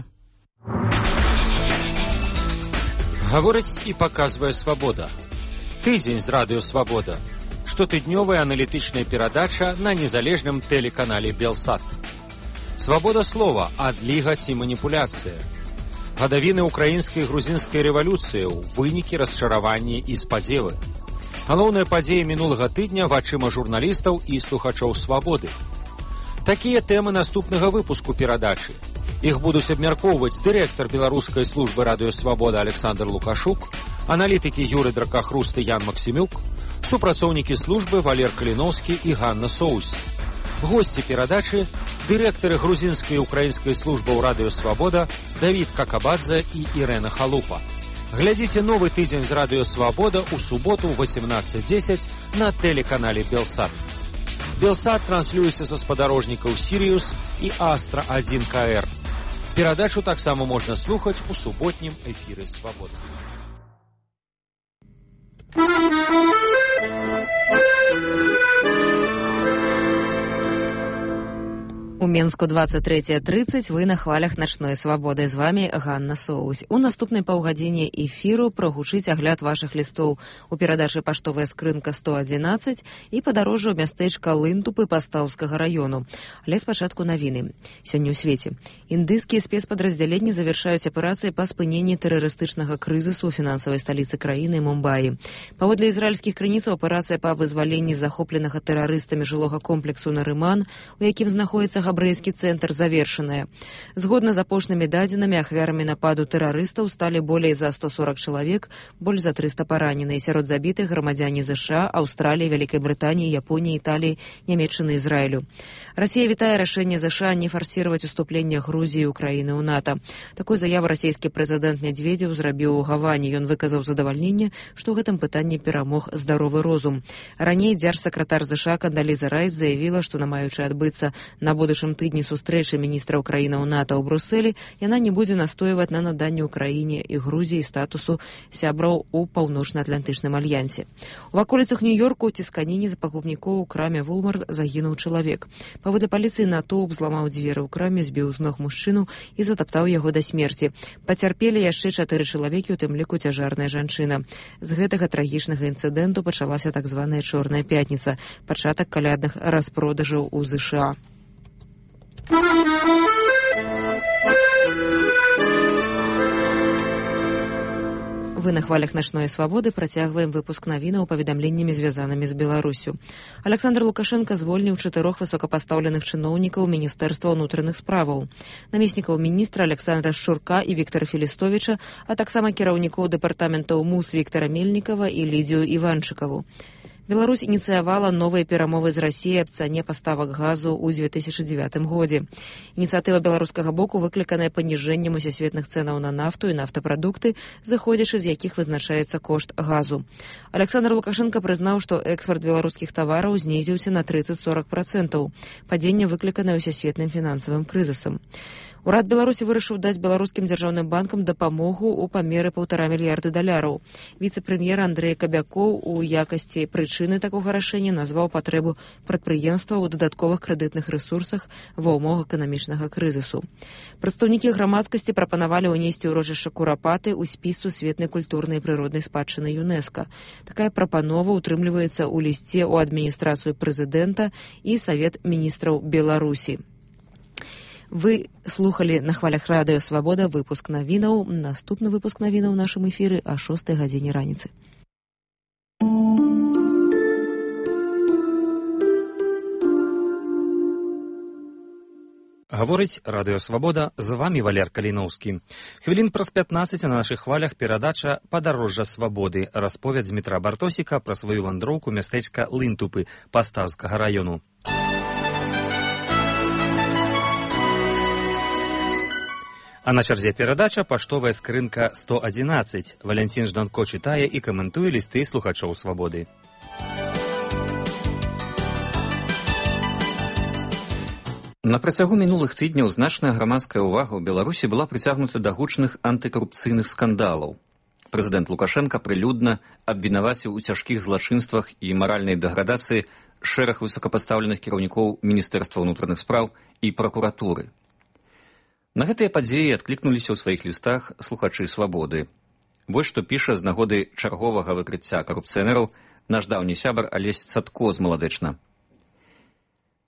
Гаворыць і паказвае свабода. Тыдзень з радыё «Свабода». Штотыднёвая аналітычная перадача на незалежным тэлеканале «Белсат». Свабода слова, адліга ці маніпуляцыя. Гадавіны украінскай і грузінскай рэвалюцыі, вынікі, расчараванні і спадзевы. Галоўныя падзеі мінулага тыдня вачыма журналістаў і слухачоў свабоды. Такія тэмы наступнага выпуску перадачы. Іх будуць абмяркоўваць дырэктар беларускай службы радыёсвабода Александр Лукашук, аналітыкі Юры Дракахруст і Ян Максімюк, супрацоўнікі службы Валер Каліноўскі і Ганна Соус. Госці перадачы – дырэктары грузінскай і украінскай службаў радыёсвабода Давід Какабадзе і Ірэна Халупа. Глядзіце новы тыдзень з радыёсвабода ў суботу ў восемнадцать десять на тэлеканале Белсат. Белсат транслюецца са спадарожнікаў Сіриус і Астра один ка эр. Перадачу таксама можна слухаць у суботнім эфіры «Свабода». У Менску двадцать третье тридцать, вы на хвалях начной свабоды. З вами Ганна Соусь. У наступнай паўгадзіне эфіру прагучыць агляд вашых лістоў у перадачы «Паштовая скрынка сто одиннадцать» і падарожжа ў мястэчка Лынтупы Пастаўскага раёну. Але спачатку навіны. Сёння ў свеце. Індыйскія спецпадраздзяленні завяршаюць аперацыі па спыненні тэрарыстычнага крызісу ў фінансавай сталіцы краіны Мумбаі. Паводле ізраільскіх крыніцаў, аперацыя па вызваленні захопленага тэрарыстамі жылога комплексу Нарыман, у якім знаходіцца габрэйскі цэнтр, завершаная. Згодна з апошнімі дадзенымі, ахвярамі нападу тэрарыстаў сталі болей за сто сорок чалавек, больш за триста параненыя. Сярод забітых грамадзяне ЗША, Аўстраліі, Вялікай Брытаніі, Японіі, Італіі, Нямецчыны, Ізраілю. Расія вітае рашэнне ЗША не фарсировать уступление Грузии и Украины у НАТО. Такую заяву расійскі прэзідэнт Медведзеў зрабіў у Гаване. Ён выказаў задавальненне, што ў гэтым пытанні перамог здаровы розум. Раней дзяржсакратар ЗША Кандаліза Райс заявіла, што на маючы адбыцца на будучым тыдні сустрэчы міністраў краінаў НАТО ў Брусэлі, яна не будзе настойваць на наданні Украіне і Грузіі статусу сябраў у паўночна-атлантычным альянсе. У ваколіцах Нью-Йорку ў цісканіне за пакупнікоў у краме Walmart загінуў чалавек. Паводле паліцыі, натоўп зламаў дзверы ў краме, збіў з ног мужчыну і затаптаў яго да смерці. Пацярпелі яшчэ чатыры чалавекі, у тым ліку цяжарная жанчына. З гэтага трагічнага інцыдэнту пачалася так званая «Чорная пятніца», пачатак калядных распродажаў у ЗША. Вы на хвалях начной свабоды. Працягваем выпуск навінаў паведамленнямі, звязанымі з Беларусю. Александр Лукашенко звольніў чатырох высокапастаўленых чыноўнікаў Міністэрства ўнутраных справаў. Намеснікаў міністра Александра Шчурка і Віктара Філістовіча, а таксама кіраўнікоў дэпартаментаў МУС Віктара Мельнікава і Лідзію Іванчыкаву. Беларусь ініцыявала новыя перамовы з Расіяй аб цане паставак газу ў две тысячы дзевятым годзе. Ініцыятыва беларускага боку выкліканая паніжэннем усесветных цэнаў на нафту і нафтапрадукты, зыходзячы з якіх вызначаецца кошт газу. Александр Лукашенко прызнаў, што экспарт беларускіх тавараў знізіўся на тридцать до сорока процентаў. Падзенне выкліканае усесветным фінансавым крызісам. Урад Беларусі вырашыў даць беларускім дзяржаўным банкам дапамогу ў памеры паўтара мільярда даляраў. Віцэ-прэм'ер Андрэй Кабякоў у якасці прычыны такога рашэння назваў патрэбу прадпрыемства ў дадатковых крэдытных рэсурсах ва ўмовах эканамічнага крызісу. Прадстаўнікі грамадскасці прапанавалі ўнесці ўрочышча Курапаты ў спіс сусветнай культурнай і прыроднай спадчыны ЮНЕСКА. Такая прапанова ўтрымліваецца ў лісце ў адміністрацыю прэзідэнта і Савет міністраў Беларусі. Вы слухали на хвалях радыё «Свабода» выпуск навінаў. Наступны выпуск навінаў у нашым эфіры о шостай гадзіне раніцы. Гаворыць радыё «Свабода», з вамі Валер Каліноўскі. Хвілін праз пятнаццаць на нашых хвалях перадача «Падарожжа свабоды», расповед Дмітра Бартосіка пра сваю вандроўку мястэчка Лынтупы Пастаўскага раёну. А на чарзе перадача «Паштовая скрынка сто одиннадцать». Валянцін Жданко чытае і каментуе лісты слухачоў «Свабоды». На працягу мінулых тыдняў значная грамадская ўвага ў Беларусі была прыцягнута да гучных антыкарупцыйных скандалаў. Прэзідэнт Лукашенка прылюдна абвінаваціў у цяжкіх злачынствах і маральнай дэградацыі шэраг высокапастаўленых кіраўнікоў Міністэрства ўнутраных спраў і пракуратуры. На гэтыя падзеі адклікнуліся ў сваіх лістах слухачы «Свабоды». Вось што піша з нагоды чарговага выкрыцця карупцыянераў наш даўні сябар Алесь Цатко з Маладэчна.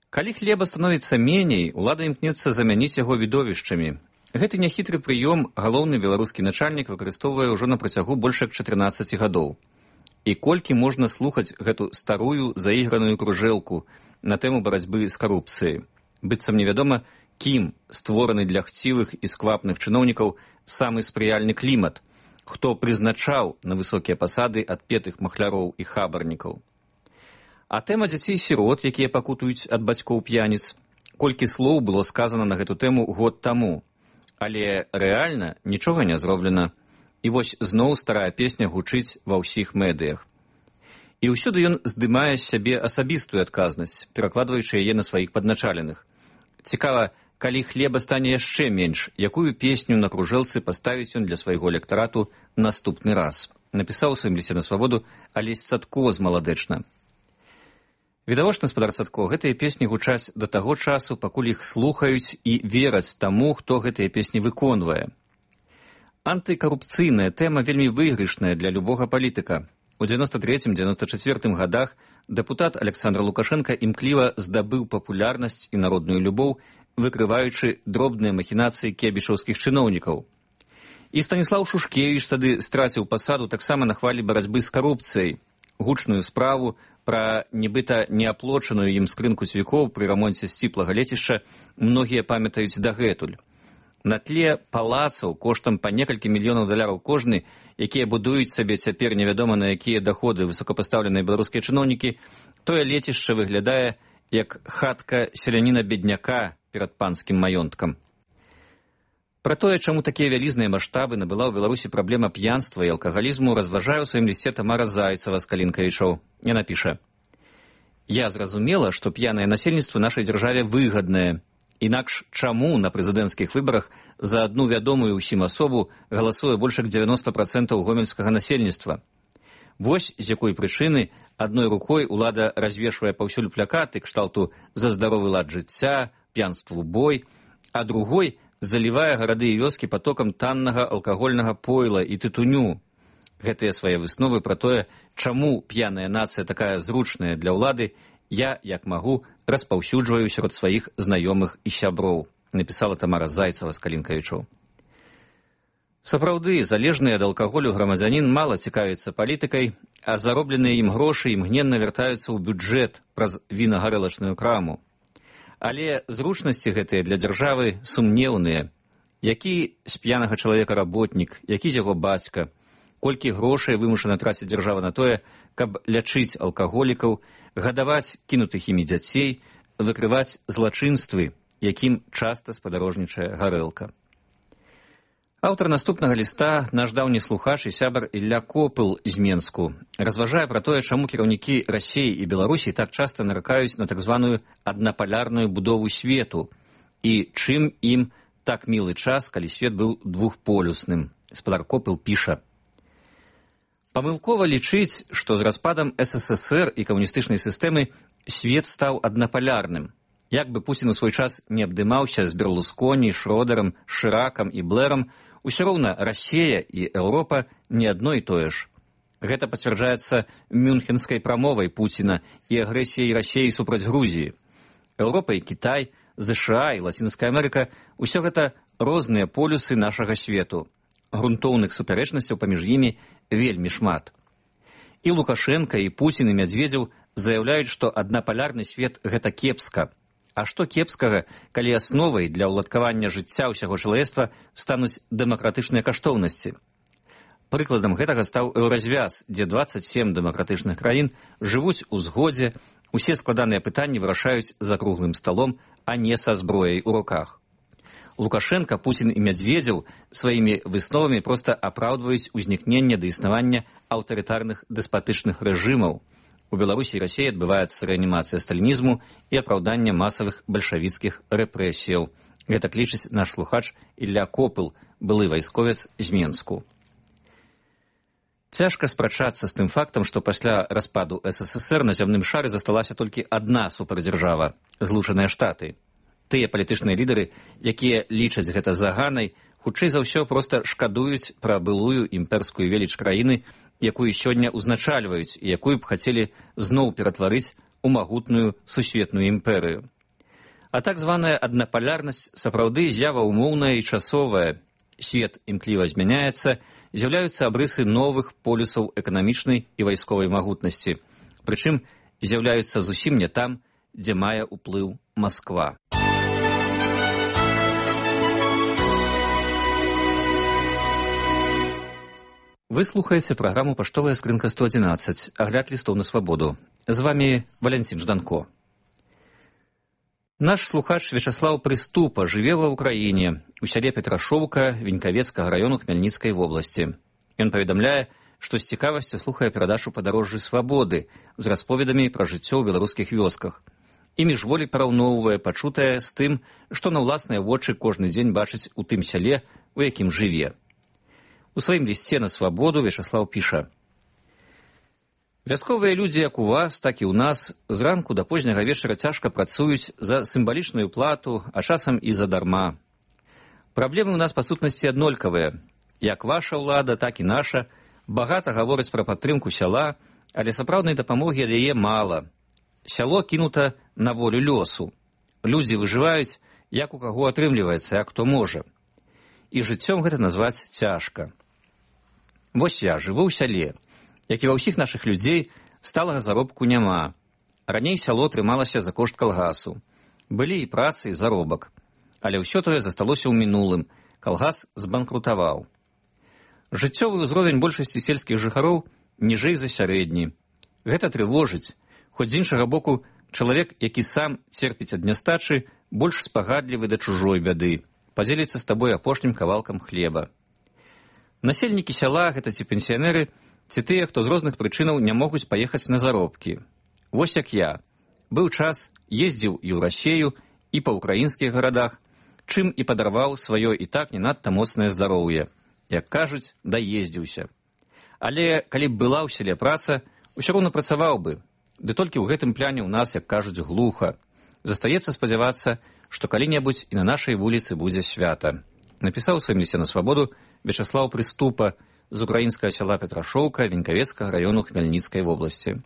Калі хлеба становіцца меней, улада імкнецца замяніць яго відовішчамі. Гэты няхітры прыём галоўны беларускі начальнік выкарыстоўвае ўжо на працягу больш як чатырнаццаці гадоў. І колькі можна слухаць гэту старую заіграную кружэлку на тэму барацьбы з карупцыяй. Быццам невядома, кім створаны для хцівых і сквапных чыноўнікаў самы спрыяльны клімат, хто прызначаў на высокія пасады адпетых махляроў і хабарнікаў. А тэма дзяцей-сірот, якія пакутуюць ад бацькоў п'яніц. Колькі слоў было сказана на гэту тэму год таму. Але рэальна нічога не зроблена. І вось зноў старая песня гучыць ва ўсіх медыях. І ўсюды ён здымае з сябе асабістую адказнасць, перакладваючы яе на сваіх падначаленых. Цікава, калі хлеба стане яшчэ менш, якую песню на кружэлцы паставіць ён для свайго электарату наступны раз. Напісаў у сваім лісце на свабоду Алесь Садко з Маладэчна. Відавочна, спадар Садко, гэтыя песні гучаць да таго часу, пакуль іх слухаюць і вераць таму, хто гэтыя песні выконвае. Антыкарупцыйная тэма вельмі выйгрышная для любога палітыка. У дзевяноста трэцім — дзевяноста чацвёртым гадах дэпутат Александр Лукашенко імкліва здабыў папулярнасць і народную любоў, выкрываючы дробныя махінацыі кебішаўскіх чыноўнікаў. І Станіслаў Шушкевіч тады страціў пасаду таксама на хвалі барацьбы з карупцыяй. Гучную справу пра нібыта неаплочаную ім скрынку цвікоў пры рамонце сціплага лецішча многія памятаюць дагэтуль. На тле палацаў коштам па некалькі мільёнаў даляраў кожны, якія будуюць сабе цяпер невядома на якія даходы высокапастаўленыя беларускія чыноўнікі, тое лецішча выглядае як хатка селяніна-бедняка перад панскім маёнткам. Пра тое, чаму такія вялізныя маштабы набыла ў Беларусі праблема п'янства і алкагалізму, разважае ў сваім лісце Тамара Зайцева з Калінкавічаў. Яна піша: «Я зразумела, што п'янае насельніцтва нашай дзяржаве выгаднае. Інакш чаму на прэзідэнцкіх выбарах за адну вядомую ўсім асобу галасуе больш як дзевяноста працэнтаў гомельскага насельніцтва? Вось з якой прычыны адной рукой улада развешвае паўсюль плакаты кшталту «За здаровы лад жыцця», «П'янству бой», а другой залівае гарады і вёскі патокам таннага алкагольнага пойла і тытуню. Гэтыя свае высновы пра тое, чаму п'яная нацыя такая зручная для ўлады, я, як магу, распаўсюджваю сярод сваіх знаёмых і сяброў», напісала Тамара Зайцева з Калінкавічаў. Сапраўды, залежны ад алкаголю грамадзянін мала цікавіцца палітыкай, а заробленыя ім грошы імгненна вяртаюцца ў бюджэт праз вінагарэлачную краму. Але зручнасці гэтыя для дзяржавы сумнеўныя. Які з п'янага чалавека работнік, які з яго бацька, колькі грошай вымушана траціць дзяржава на тое, каб лячыць алкаголікаў, гадаваць кінутых імі дзяцей, выкрываць злачынствы, якім часта спадарожнічае гарэлка. Аўтар наступнага ліста, наш даўні слухач і сябар Ілля Копыл з Менску, разважае пра тое, чаму кіраўнікі Расіі і Беларусі так часта наракаюць на так званую аднапалярную будову свету і чым ім так мілы час, калі свет быў двухполюсным. Спадар Копыл піша: «Памылкова лічыць, што з распадам эс эс эс эр і камуністычнай сістэмы свет стаў аднапалярным. Як бы Пуцін у свой час не абдымаўся з Берлусконі, Шродерам, Шыракам і Блэрам, усё роўна Расія і Еўропа не адно і тое ж. Гэта пацвярджаецца мюнхенскай прамовай Пуціна і агрэсіяй Расіі супраць Грузіі. Еўропа і Кітай, ЗША і Лацінская Амерыка – усё гэта розныя полюсы нашага свету. Грунтоўных супярэчнасцяў паміж імі вельмі шмат. І Лукашенка, і Пуцін, і Мядзведзеў заяўляюць, што аднапалярны свет – гэта кепска. А што кепскага, калі асновай для ўладкавання жыцця ўсяго чалавецтва стануць дэмакратычныя каштоўнасці? Прыкладам гэтага стаў еўразвяз, дзе дваццаць сем дэмакратычных краін жывуць у згодзе, усе складаныя пытанні вырашаюць за круглым сталом, а не са зброяй у руках. Лукашенка, Пуцін і Мядзведзеў сваімі высновамі проста апраўдваюць узнікненне да існавання аўтарытарных дэспатычных рэжымаў. У Беларусі і Расіі адбываецца рэанімацыя сталінізму і апраўданне масавых бальшавіцкіх рэпрэсіяў. Гэта лічыць наш слухач Ілля Копыл, былы вайсковец з Менску. Цяжка спрачацца з тым фактам, што пасля распаду эс эс эс эр на зямным шары засталася толькі адна супердзяржава – Злучаныя Штаты. Тыя палітычныя лідары, якія лічаць гэта заганай, хутчэй за ўсё проста шкадуюць пра былую імперскую веліч краіны, якую сёння ўзначальваюць і якую б хацелі зноў ператварыць у магутную сусветную імперыю. А так званая аднапалярнасць сапраўды з'ява умоўная і часовая. Свет імкліва змяняецца, з'яўляюцца абрысы новых полюсаў эканамічнай і вайсковай магутнасці. Прычым з'яўляюцца зусім не там, дзе мае ўплыў Масква. Вы слухаеце праграму «Паштовая скрынка сто адзінаццаць», агляд лістоў на свабоду. З вамі Валянцін Жданко. Наш слухач Вячаслаў Прыступа жыве ва ўкраіне, у сяле Петрашоўка Венькавецкага раёну Хмельніцкай вобласці. Ён паведамляе, што з цікавасцю слухае перадачу «Падарожжы свабоды» з расповедамі пра жыццё ў беларускіх вёсках. І міжволі параўноўвае пачутае з тым, што на ўласныя вочы кожны дзень бачыць у тым сяле, у якім жыве. У сваім лісце на свабоду Вячаслаў піша: «Вясковыя людзі, як у вас, так і ў нас, зранку да позняга вечара цяжка працуюць за сімвалічную плату, а часам і задарма. Праблемы ў нас па сутнасці аднолькавыя. Як ваша ўлада, так і наша. Багата гавораць пра падтрымку сяла, але сапраўднай дапамогі ад яе мала. Сяло кінута на волю лёсу. Людзі выжываюць, як у каго атрымліваецца, як хто можа. І жыццём гэта назваць цяжка. Вось я жыву ў сяле. Як і ва ўсіх нашых людзей, сталага заробку няма. Раней сяло трымалася за кошт калгасу. Былі і працы, і заробак. Але ўсё тое засталося ў мінулым. Калгас збанкрутаваў. Жыццёвы ўзровень большасці сельскіх жыхароў ніжэй за сярэдні. Гэта трывожыць. Хоць з іншага боку, чалавек, які сам церпіць ад нястачы, больш спагадлівы да чужой бяды. Падзеліцца з табой апошнім кавалкам хлеба. Насельнікі сяла, гэта ці пенсіянеры, ці тыя, хто з розных прычынаў не могуць паехаць на заробкі. Вось як я. Быў час, ездзіў і ў Расею, і па ўкраінскіх гарадах, чым і падарваў сваё і так не надта моцнае здароўе. Як кажуць, даездзіўся. Але калі б была ў селе праца, усё роўна працаваў бы. Ды толькі ў гэтым пляне ў нас, як кажуць, глуха. Застаецца спадзявацца, што калі-небудзь і на нашай вуліцы будзе свята. Напісаў у сваім лісце на свабоду Вячаслаў Прыступа з украінскага сяла Петрашоўка Венькавецкага раёну Хмельніцкай вобласці.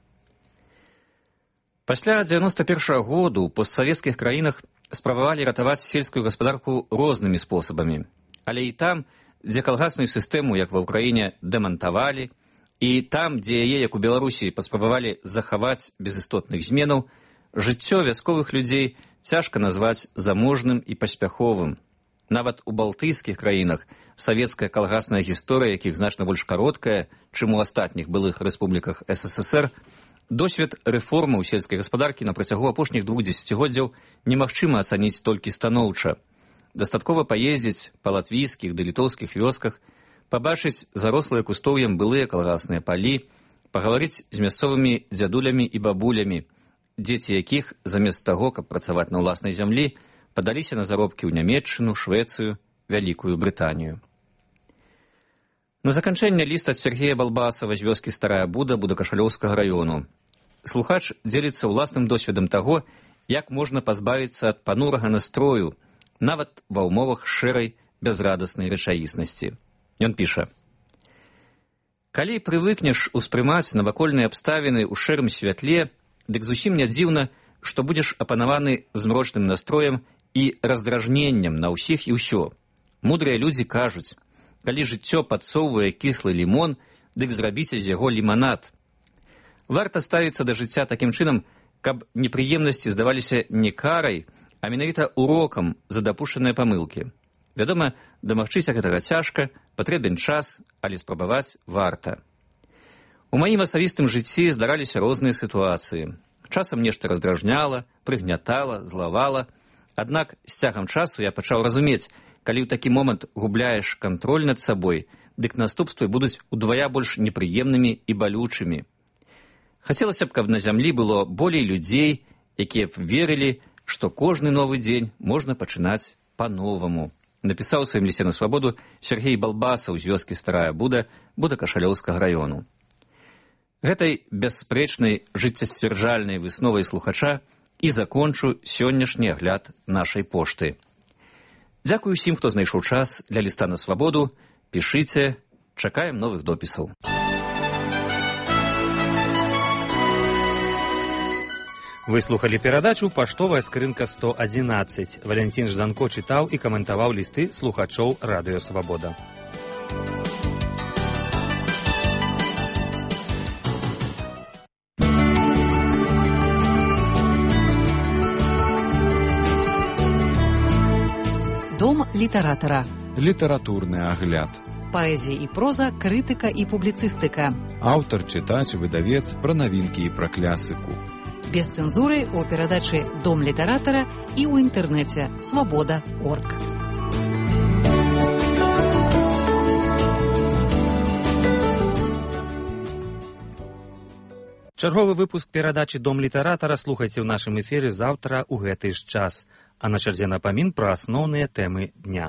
Пасля дзевяноста першага году ў постсавецкіх краінах спрабавалі ратаваць сельскую гаспадарку рознымі спосабамі. Але і там, дзе калгасную сістэму, як ва ўкраіне, дэмантавалі, і там, дзе яе, як у Беларусі, паспрабавалі захаваць без істотных зменаў, жыццё вясковых людзей цяжка назваць заможным і паспяховым. Нават у балтыйскіх краінах савецкая калгасная гісторыя, якіх значна больш кароткая, чым у астатніх былых рэспубліках эс эс эс эр, досвед рэформы ў сельскай гаспадаркі на працягу апошніх двух дзесяцігоддзяў немагчыма ацаніць толькі станоўча. Дастаткова паездзіць па латвійскіх ды літоўскіх вёсках, пабачыць зарослыя кустоўем былыя калгасныя палі, пагаварыць з мясцовымі дзядулямі і бабулямі, дзеці якіх, замест таго, каб працаваць на ўласнай зямлі, падаліся на заробкі ў Нямецчыну, Швецыю, Вялікую Брытанію. На заканчэнне ліст ад Сергея Балбасава з вёскі Старая Буда Будакашалёўскага раёну. Слухач дзеліцца ўласным досведам таго, як можна пазбавіцца ад панурага настрою, нават ва ўмовах шэрай бязрадаснай рэчаіснасці. Ён піша: «Калі прывыкнеш успрымаць навакольныя абставіны ў шэрым святле, дык зусім не дзіўна, што будзеш апанаваны змрочным настроем і раздражненнем на ўсіх і ўсё. Мудрыя людзі кажуць, калі жыццё падсоўвае кіслы лімон, дык зрабіце з яго ліманад. Варта ставіцца да жыцця такім чынам, каб непрыемнасці здаваліся не карай, а менавіта урокам за дапушчаныя памылкі. Вядома, дамагчыся гэтага цяжка, патрэбен час, але спрабаваць варта. У маім асабістым жыцці здараліся розныя сітуацыі. Часам нешта раздражняла, прыгнятала, злавала. Аднак з цягам часу я пачаў разумець, калі ў такі момант губляеш кантроль над сабой, дык наступствы будуць удвая больш непрыемнымі і балючымі. Хацелася б, каб на зямлі было болей людзей, якія б верылі, што кожны новы дзень можна пачынаць па-новаму. Напісаў у сваім лісце на свабоду Сергей Балбасаў з вёскі Старая Буда Будакашалёўскага раёну. Гэтай бясспрэчнай жыццесцвярджальнай высновай слухача і закончу сённяшні агляд нашай пошты. Дзякую ўсім, хто знайшоў час для ліста на свабоду. Пішыце, чакаем новых допісаў. Вы слухали перадачу «Паштовая скрынка сто одиннадцать». Валентин Жданко чытаў і каментаваў лісты слухачоў радыё «Свабода». Дом літаратара. Літаратурны агляд. Паэзія і проза, крытыка і публіцыстыка. Аўтар, чытач, выдавец, пра навінкі і пра клясыку. Без цэнзуры ў перадачы «Дом літаратара» і ў інтэрнэце свабода точка орг. Чарговы выпуск перадачы «Дом літаратара» слухайце ў нашым эфіры заўтра ў гэты ж час. А на чарзе напамін пра асноўныя тэмы дня.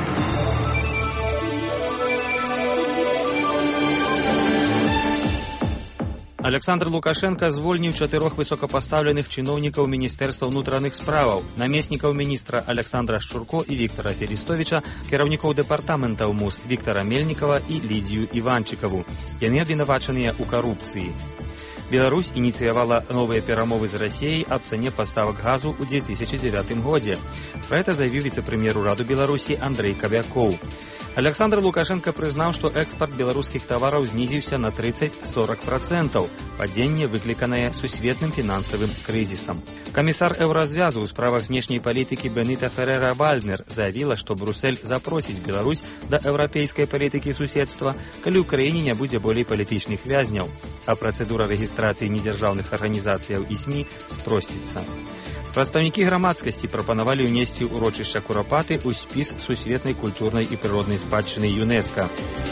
Александр Лукашенко звольніў чатырох высокапастаўленых чыноўнікаў Міністэрства ўнутраных справаў, намеснікаў міністра Александра Шчурко і Віктора Ферістовіча, кіраўнікоў дэпартаментаў МУС Віктора Мельнікава і Лідію Іванчыкаву. Яны абвінавачаныя ў карупцыі. Беларусь ініцыявала новыя перамовы з Расіяй аб цане паставак газу ў две тысячи девятым годзе. Пра гэта заявіў віцэ-прэм'ер ураду Беларусі Андрэй Кабякоў. Александр Лукашенко прызнаў, што экспарт беларускіх тавараў знізіўся на тридцать-сорок процентаў, падзенне выкліканае сусветным фінансавым крызісам. Камісар Еўразвязу ў справах знешняй палітыкі Беніта Ферера-Вальднер заявіла, што Брюссель запросіць Беларусь да еўрапейскай палітыкі суседства, калі ў краіне не будзе болей палітычных вязняў, а працэдура рэгістрацыі недзяржаўных арганізацыяў і СМІ спросціцца. Прадстаўнікі грамадскасці прапанавалі ўнесці ўрочышча Курапаты ў спіс сусветнай культурнай і прыроднай спадчыны ЮНЕСКА.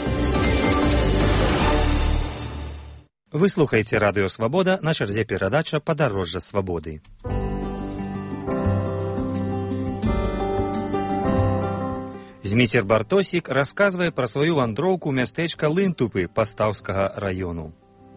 Вы слухаеце радыё «Свабода», на чарзе перадача «Падарожжа свабоды». Зміцер Бартосік расказвае пра сваю вандроўку мястэчка Лынтупы Пастаўскага раёну.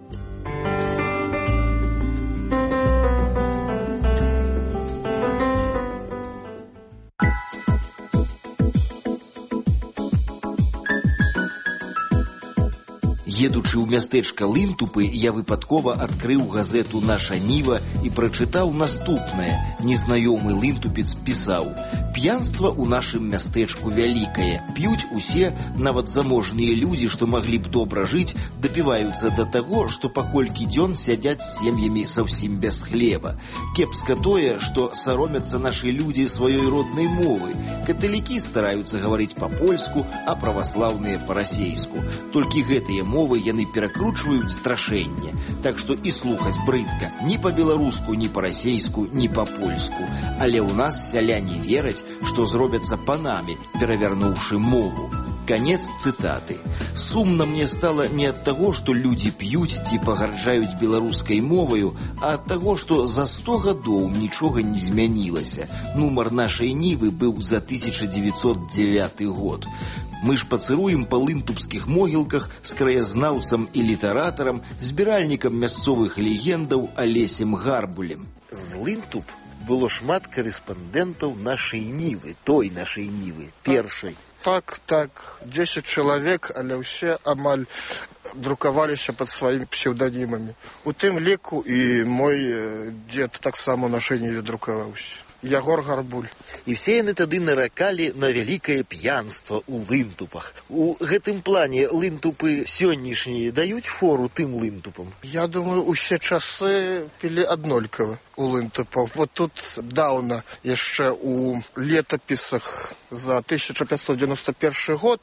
Едучы ў мястэчка Лынтупы, я выпадкова адкрыў газету «Наша Ніва» і прачытаў наступнае. Незнаёмы лынтупец пісаў: «П'янства ў нашым мястэчку вялікае. П'юць усе, нават заможныя людзі, што маглі б добра жыць, дапіваюцца да таго, што паколькі дзён сядзяць з сем'ямі саўсім без хлеба. Кепска тое, што саромяцца нашы людзі сваёй роднай мовы. Каталікі стараюцца гаварыць па-польску, а праваслаўныя па-расейску. Толькі гэтыя мовы яны перакручваюць страшэнне. Так што і слухаць брыдка ні па-беларуску, ні па-расейску, ні па-польску. Але ў нас сяляне вераць, што зробяцца панамі, перавярнуўшы мову». Канец цытаты. Сумна мне стала не ад таго, што людзі п'юць ці пагарджаюць беларускай моваю, а ад таго, што за сто гадоў нічога не змянілася. Нумар нашай Нівы быў за тысяча дзевяцьсот дзевяты год. Мы ж пацыруем па лынтупскіх могілках з краязнаўцам і літаратарам, збіральнікам мясцовых легендаў Алесем Гарбулем. З Лынтуп было шмат карэспандэнтаў нашай Нівы, той нашай Нівы, першай. Так, так, десять чалавек, але ўсе амаль друкаваліся пад сваімі псеўданімамі. У тым ліку і мой дзед таксама нашай Ніве друкаваўся. Ягор Гарбуль. І все яны тады наракалі на вялікае п'янства ў Лынтупах. У гэтым плане Лынтупы сённяшнія даюць фору тым Лынтупам? Я думаю, усе часы пілі аднолькава у Лынтупаў. Вот тут даўна яшчэ у летапісах за тысяча пятьсот девяносто первый год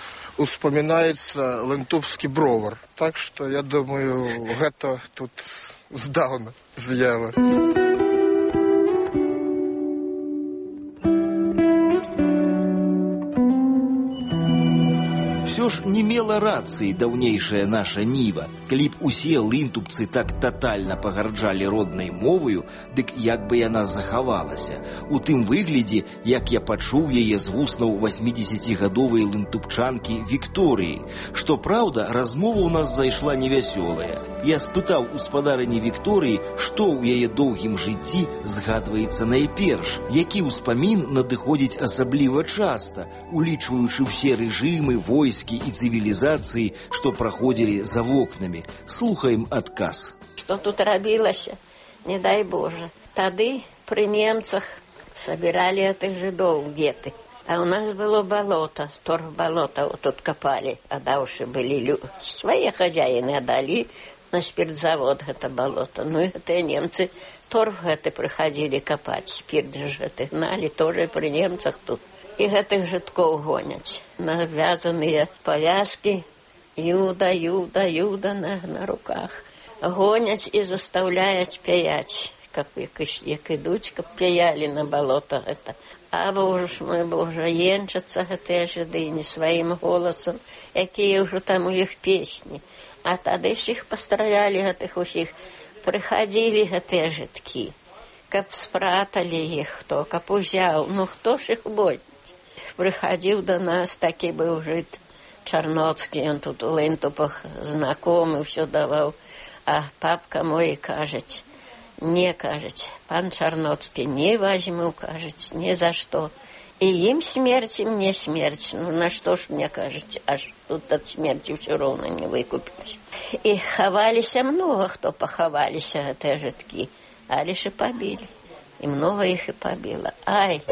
успамінаецца лынтупскі бровар. Так што, я думаю, гэта тут здаўна з'ява. Усё ж не мела рацыі даўнейшая наша Ніва. Калі б усе лынтупцы так татальна пагарджалі роднай моваю, дык як бы яна захавалася. У тым выглядзе, як я пачуў яе з вуснаў васьмідзесяцігадовай лынтупчанкі Вікторыі. Што праўда, размова ў нас зайшла невясёлая. Я спытаў у спадарыні Вікторыі, што ў яе доўгім жыцці згадваецца найперш, які ўспамін надыходзіць асабліва часта, улічваючы ўсе рэжымы, войскі і цывілізацыі, што праходзілі за вокнамі. Слухаем адказ. Што тут рабілася, не дай Боже. Тады при немцах собирали этих жидов в геты. А у нас было болото, торф болото, вот тут копали. А дальше были люди. Свои хозяины отдали на спиртзавод это болото. Ну, это немцы торф это приходили копать. Спирт же это гнали тоже при немцах тут. И этих жидков гонять. Навязанные повязки. Юда, Юда, Юда на, на руках. Гонять и заставляют пять. Как, як ідуть, каб п'яли на болото гэта. Або ж мы б уже енчацца гэтыя жыды не сваім голасам, якія ўжо там у іх песні. А тады ж іх пастралялі гэтых усіх. Прыхадзілі гэтыя жыткі, каб спраталі іх хто, каб узяў. Ну хто ж іх бодзіць? Прыхадзіў да нас такі быў жыт Чарноцкі, ён тут у Лынтупах знакомы, ўсё даваў. А папка мой кажаць, не, кажуть, пан Чарноцкий, не возьму, кажуть, ни за что. И им смерть, и мне смерть. Ну, на что ж мне, кажуть, аж тут от смерти все равно не выкупились. И ховались, много кто поховались, это жидки. А лишь и побили. И много их и побило. Ай!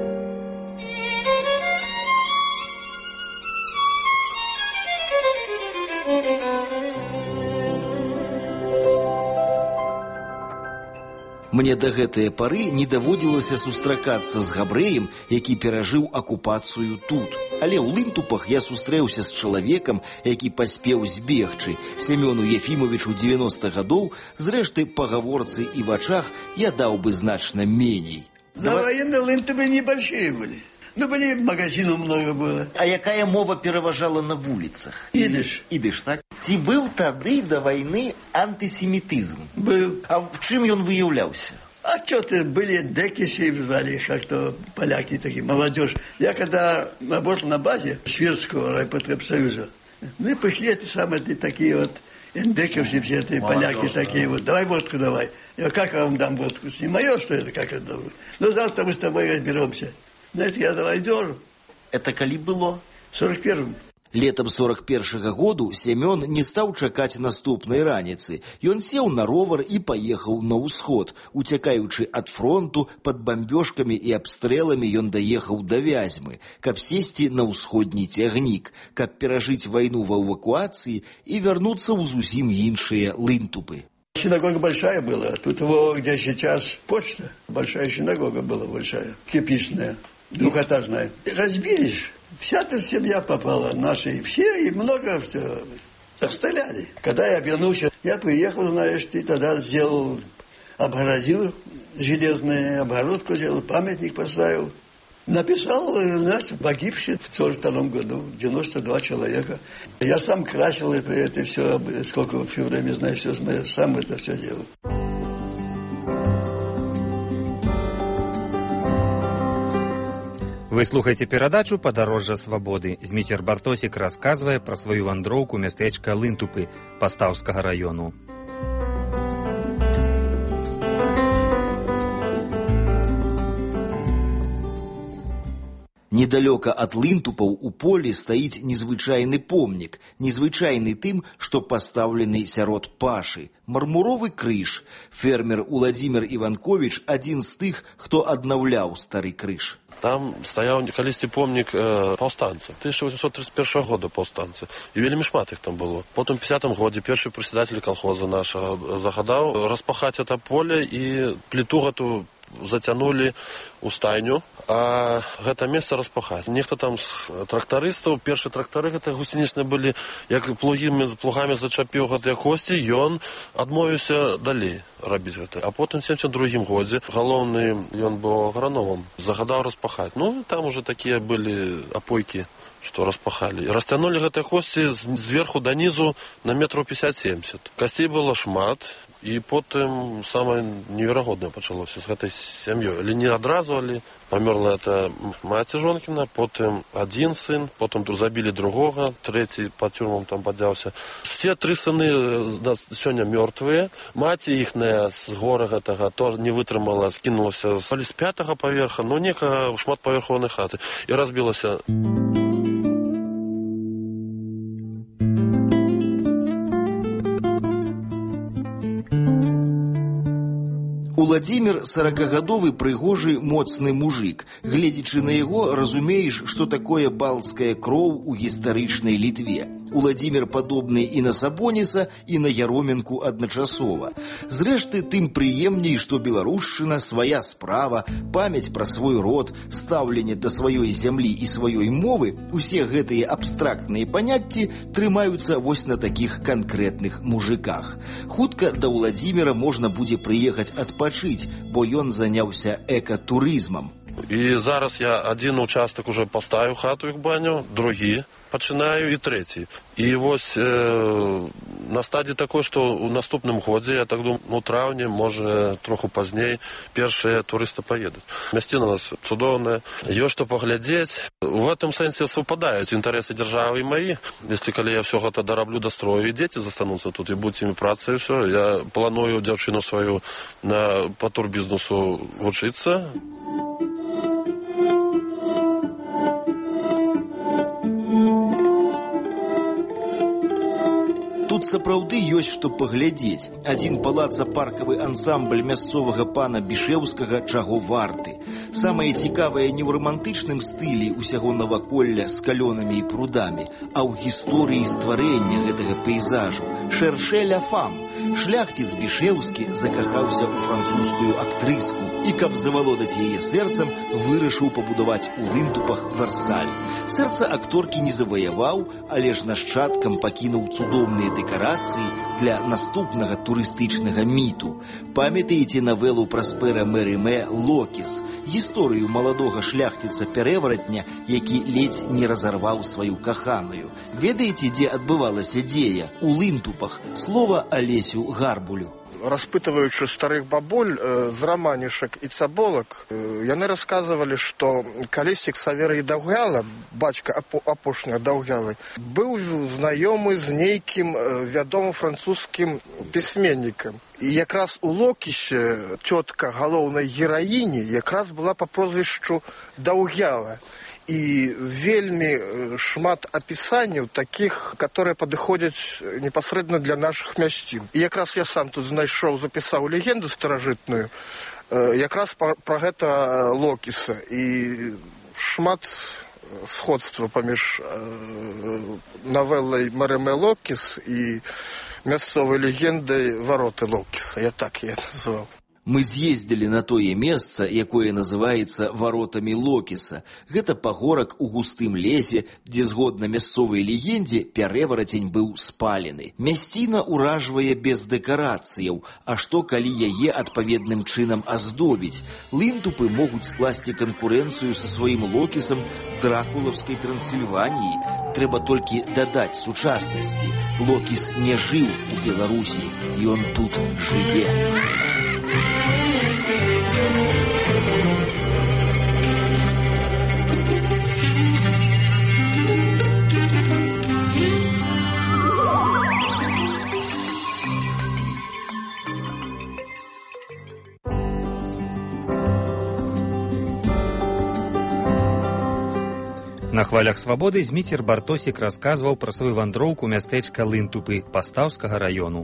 Мне да гэтыя пары не даводзілася сустракацца з габрэем, які перажыў акупацыю тут. Але ў Лынтупах я сустрэўся з чалавекам, які паспеў збегчы. Семёну Ефімовичу девяносто гадоў, зрэшты, па гаворцы і вачах я даў бы значна меней. На военные Лынтупы небольшие были. Ну, были, магазинов много было. А якая мова пераважала на вуліцах? Идыш. Идыш, так? Ці быў тады да вайны антисемітызм? Был. А в чым ён выяўляўся? А что-то были декиши, звали, как-то поляки такие, молодежь. Я когда работал на базе Шведского райпотребсоюза, мы пришли, эти самые такие вот эндековцы, все эти поляки такие вот, давай водку давай. Я как я вам дам водку? Не мое, что это, как это? Ну, завтра мы с тобой разберемся. Знаете, я давай держу. Это калі было? В сорок первом. Летом сорок першага году Семён не стаў чакаць наступнай раніцы. Ён сеў на ровар і паехаў на ўсход. Уцякаючы ад фронту, пад бамбёжкамі і абстрэламі ён даехаў да Вязьмы, каб сесці на ўсходні цягнік, каб перажыць вайну ва эвакуацыі і вярнуцца ў зусім іншыя Лынтупы. Синагога большая была. Тут его, где сейчас почта, большая синагога была большая, кирпичная, двухэтажная. Разбились. Вся эта семья попала, наши все, и много все. Расстреляли. Когда я вернулся, я приехал, знаешь, ты тогда сделал, обгородил железную обгородку, сделал, памятник поставил. Написал, знаешь, погибших в сорок втором году, девяносто два человека. Я сам красил это, это все, сколько все время, знаешь, все, сам это все делал. Вы слухаеце перадачу «Падарожжа свабоды». Зміцер Бартосік расказвае пра сваю вандроўку мястэчка Лынтупы Пастаўскага раёну. Недалёка ад Лынтупаў у полі стаіць незвычайны помнік, незвычайны тым, што пастаўлены сярод пашы. Мармуровы крыж. Фермер Уладзімір Іванковіч адзін з тых, хто аднаўляў стары крыж. Там стаяў калісьці помнік э, паўстанцаў. тысяча восемьсот тридцать первого года паўстанцы. І вельмі шмат іх там было. Потым у пятидесятом годзе першы прадседатель колхоза нашага загадаў распахаць это поле і пліту гэту зацянулі ў стайню, а гэта месца распахаць. Нехта там з трактарыстаў, першыя трактары гэта гусенічныя былі, як плугамі, плугамі зачапіў гэтыя косці, ён адмовіўся далей рабіць гэта. А потым у семьдесят другім годзе галоўны, ён быў аграномам, загадаў распахаць. Ну, там уже такія былі апойкі, што распахалі. І расцянулі гэтыя косці зверху да нізу на метраў пятьдесят-семьдесят. Касцей было шмат. І потым самае неверагоднае пачалося з гэтай сям'ёй. Але не адразу, але памерла это маці жонкіна, потым адзін сын, потым забілі другога, трэці па тюрмам там падзяўся. Все тры сыны сёння мёртвыя. Маці іхная з гора гэтага то не вытрымала, скінулася з пятага паверха, но некага шматпавярховай хаты і разбілася. Уладзімір саракагадовы прыгожы моцны мужик. Гледзячы на яго, разумееш, што такое балцкая кроў у гістарычнай Літве. Уладзімір падобны і на Сабоніса, і на Яроменку адначасова. Зрэшты, тым прыемней, што беларушчына, свая справа, памяць пра свой род, стаўленне да сваёй зямлі і сваёй мовы, усе гэтыя абстрактныя паняцці трымаюцца вось на такіх канкрэтных мужиках. Хутка да Уладзіміра можна будзе прыехаць адпачыць, бо ён заняўся экатурызмам. І зараз я один участок уже поставив хату як баню, другі пачинаю і третій. І ось е, на стадії такой, що у наступному годі, я так думаю, у травні, може трохи пазней, перші туристи поїдуть. Мясціна у нас цудовна, є що поглядеть. В этом сенсі совпадають інтереси держави і мої. Якщо коли я все гэта дороблю, дострою, і діти застануться тут, і будуть ими праця, і все. Я планую дівчину свою на, по турбізнесу вчитися. Тут сапраўды ёсць што паглядзець. Адзін палаца-паркавы ансамбль мясцовага пана Бішэўскага чаго варты. Самае цікавае не ў рамантычным стылі ўсяго наваколля з калёнамі і прудамі, а ў гісторыі стварэння гэтага пейзажу. Шэршэ ля фам. Шляхціц Бішэўскі закахаўся ў французскую актрыску і, каб завалодаць яе сэрцам, вырашыў пабудаваць у Лынтупах Версаль. Сэрца акторкі не заваяваў, але ж нашчадкам пакінуў цудоўныя дэкарацыі для наступнага турыстычнага міту. Памятаеце навелу Праспера Мерымэ «Локіс», гісторыю маладога шляхціца-перэваратня, які ледзь не разарваў сваю каханую. Ведаеце, дзе адбывалася дзея? У Лынтупах. Слова Алесю Гарбулю. Распытываючы старых бабуль э, з раманішак і цаболак, э, яны расказвалі, што калісьці Ксаверый Даўгяла, бацька апо, апошняга Даўгялы, быў знаёмы з нейкім э, вядомым французскім пісьменнікам. І якраз у Локісе цётка галоўнай гераіні якраз была па прозвішчу Даўгяла. І вельмі шмат апісанняў такіх, которые падыходзяць непасрэдна для нашых мясцін. І якраз я сам тут знайшоў, запісаў легенду старажытную, якраз пра гэта Локіса. І шмат сходства паміж навелай Мерымэ «Локіс» і мясцовай легендай «Вароты Локіса». Я так яе назваў. Мы з'ездзілі на тое месца, якое называецца варотамі Локіса. Гэта пагорак у густым лесе, дзе, згодна мясцовай легендзе, пярэварацень быў спалены. Мясціна ўражвае без дэкарацыяў, а што калі яе адпаведным чынам аздобіць? Лынтупы могуць скласці канкурэнцыю са сваім Локісам дракулаўскай Трансільваніі. Трэба толькі дадаць сучаснасці. Локіс не жыў у Беларусі, ён тут жыве. На хвалях свабоды Зміцер Бартосік расказваў пра сваю вандроўку мястэчка Лынтупы Пастаўскага раёну.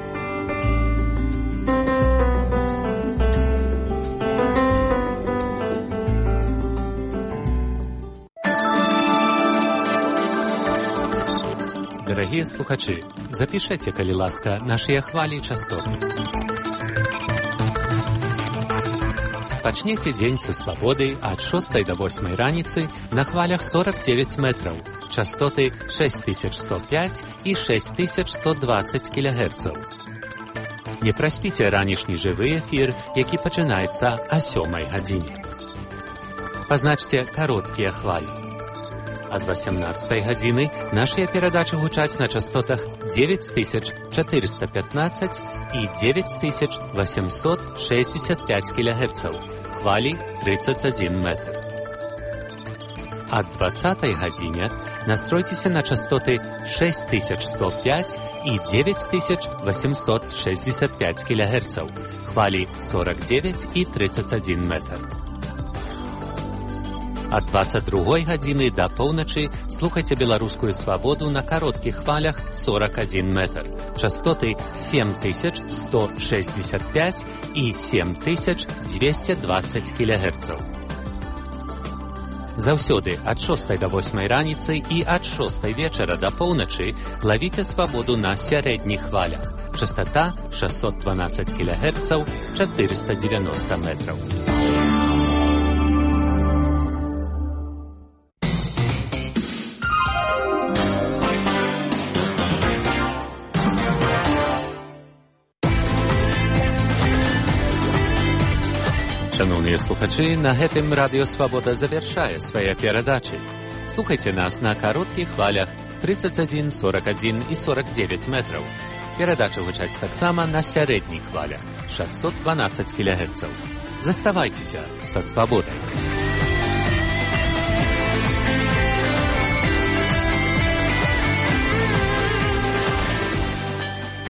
Дарагія слухачы, запішэце, калі ласка, нашыя хвалі і частоты. Пачнеце дзень са свабоды ад шостай да восьмай раніцы на хвалях сорок девять метраў, частоты шесть тысяч сто пять і шесть тысяч сто двадцать кілогерцаў. Не праспіце ранішні жывы эфір, які пачынаецца о сёмай гадзіне. Пазначце кароткія хвалі. Ад восемнадцатай гадзіны нашыя перадачы гучаць на частотах девять тысяч четыреста пятнадцать і девять тысяч восемьсот шестьдесят пять кілогерцаў, хвалі тридцать один метр. Ад двадцатай гадзіне настройцеся на частоты шесть тысяч сто пять і девять тысяч восемьсот шестьдесят пять кілогерцаў, хвалі сорок девять і тридцать один метр. Ад двадцать другой гадзіны да поўначы Слухайте беларускую свабоду на кароткіх хвалях сорок один метр. Частоты семь тысяч сто шестьдесят пять и семь тысяч двести двадцать килогерцаў. Заўсёды ад шостай да восьмай раніцы і ад шостай вечара да поўначы лавіце свабоду на сярэдніх хвалях. Частота шестьсот двенадцать килогерцаў, четыреста девяносто метров. Шановныя слухачы, на гэтым радыё Свабода завяршае свае перадачы. Слухайце нас на кароткіх хвалях тридцать один, сорок один и сорок девять метров. Перадача гучаць таксама на сярэдніх хвалях шестьсот двенадцать килогерцаў. Заставайцеся са Свабодай.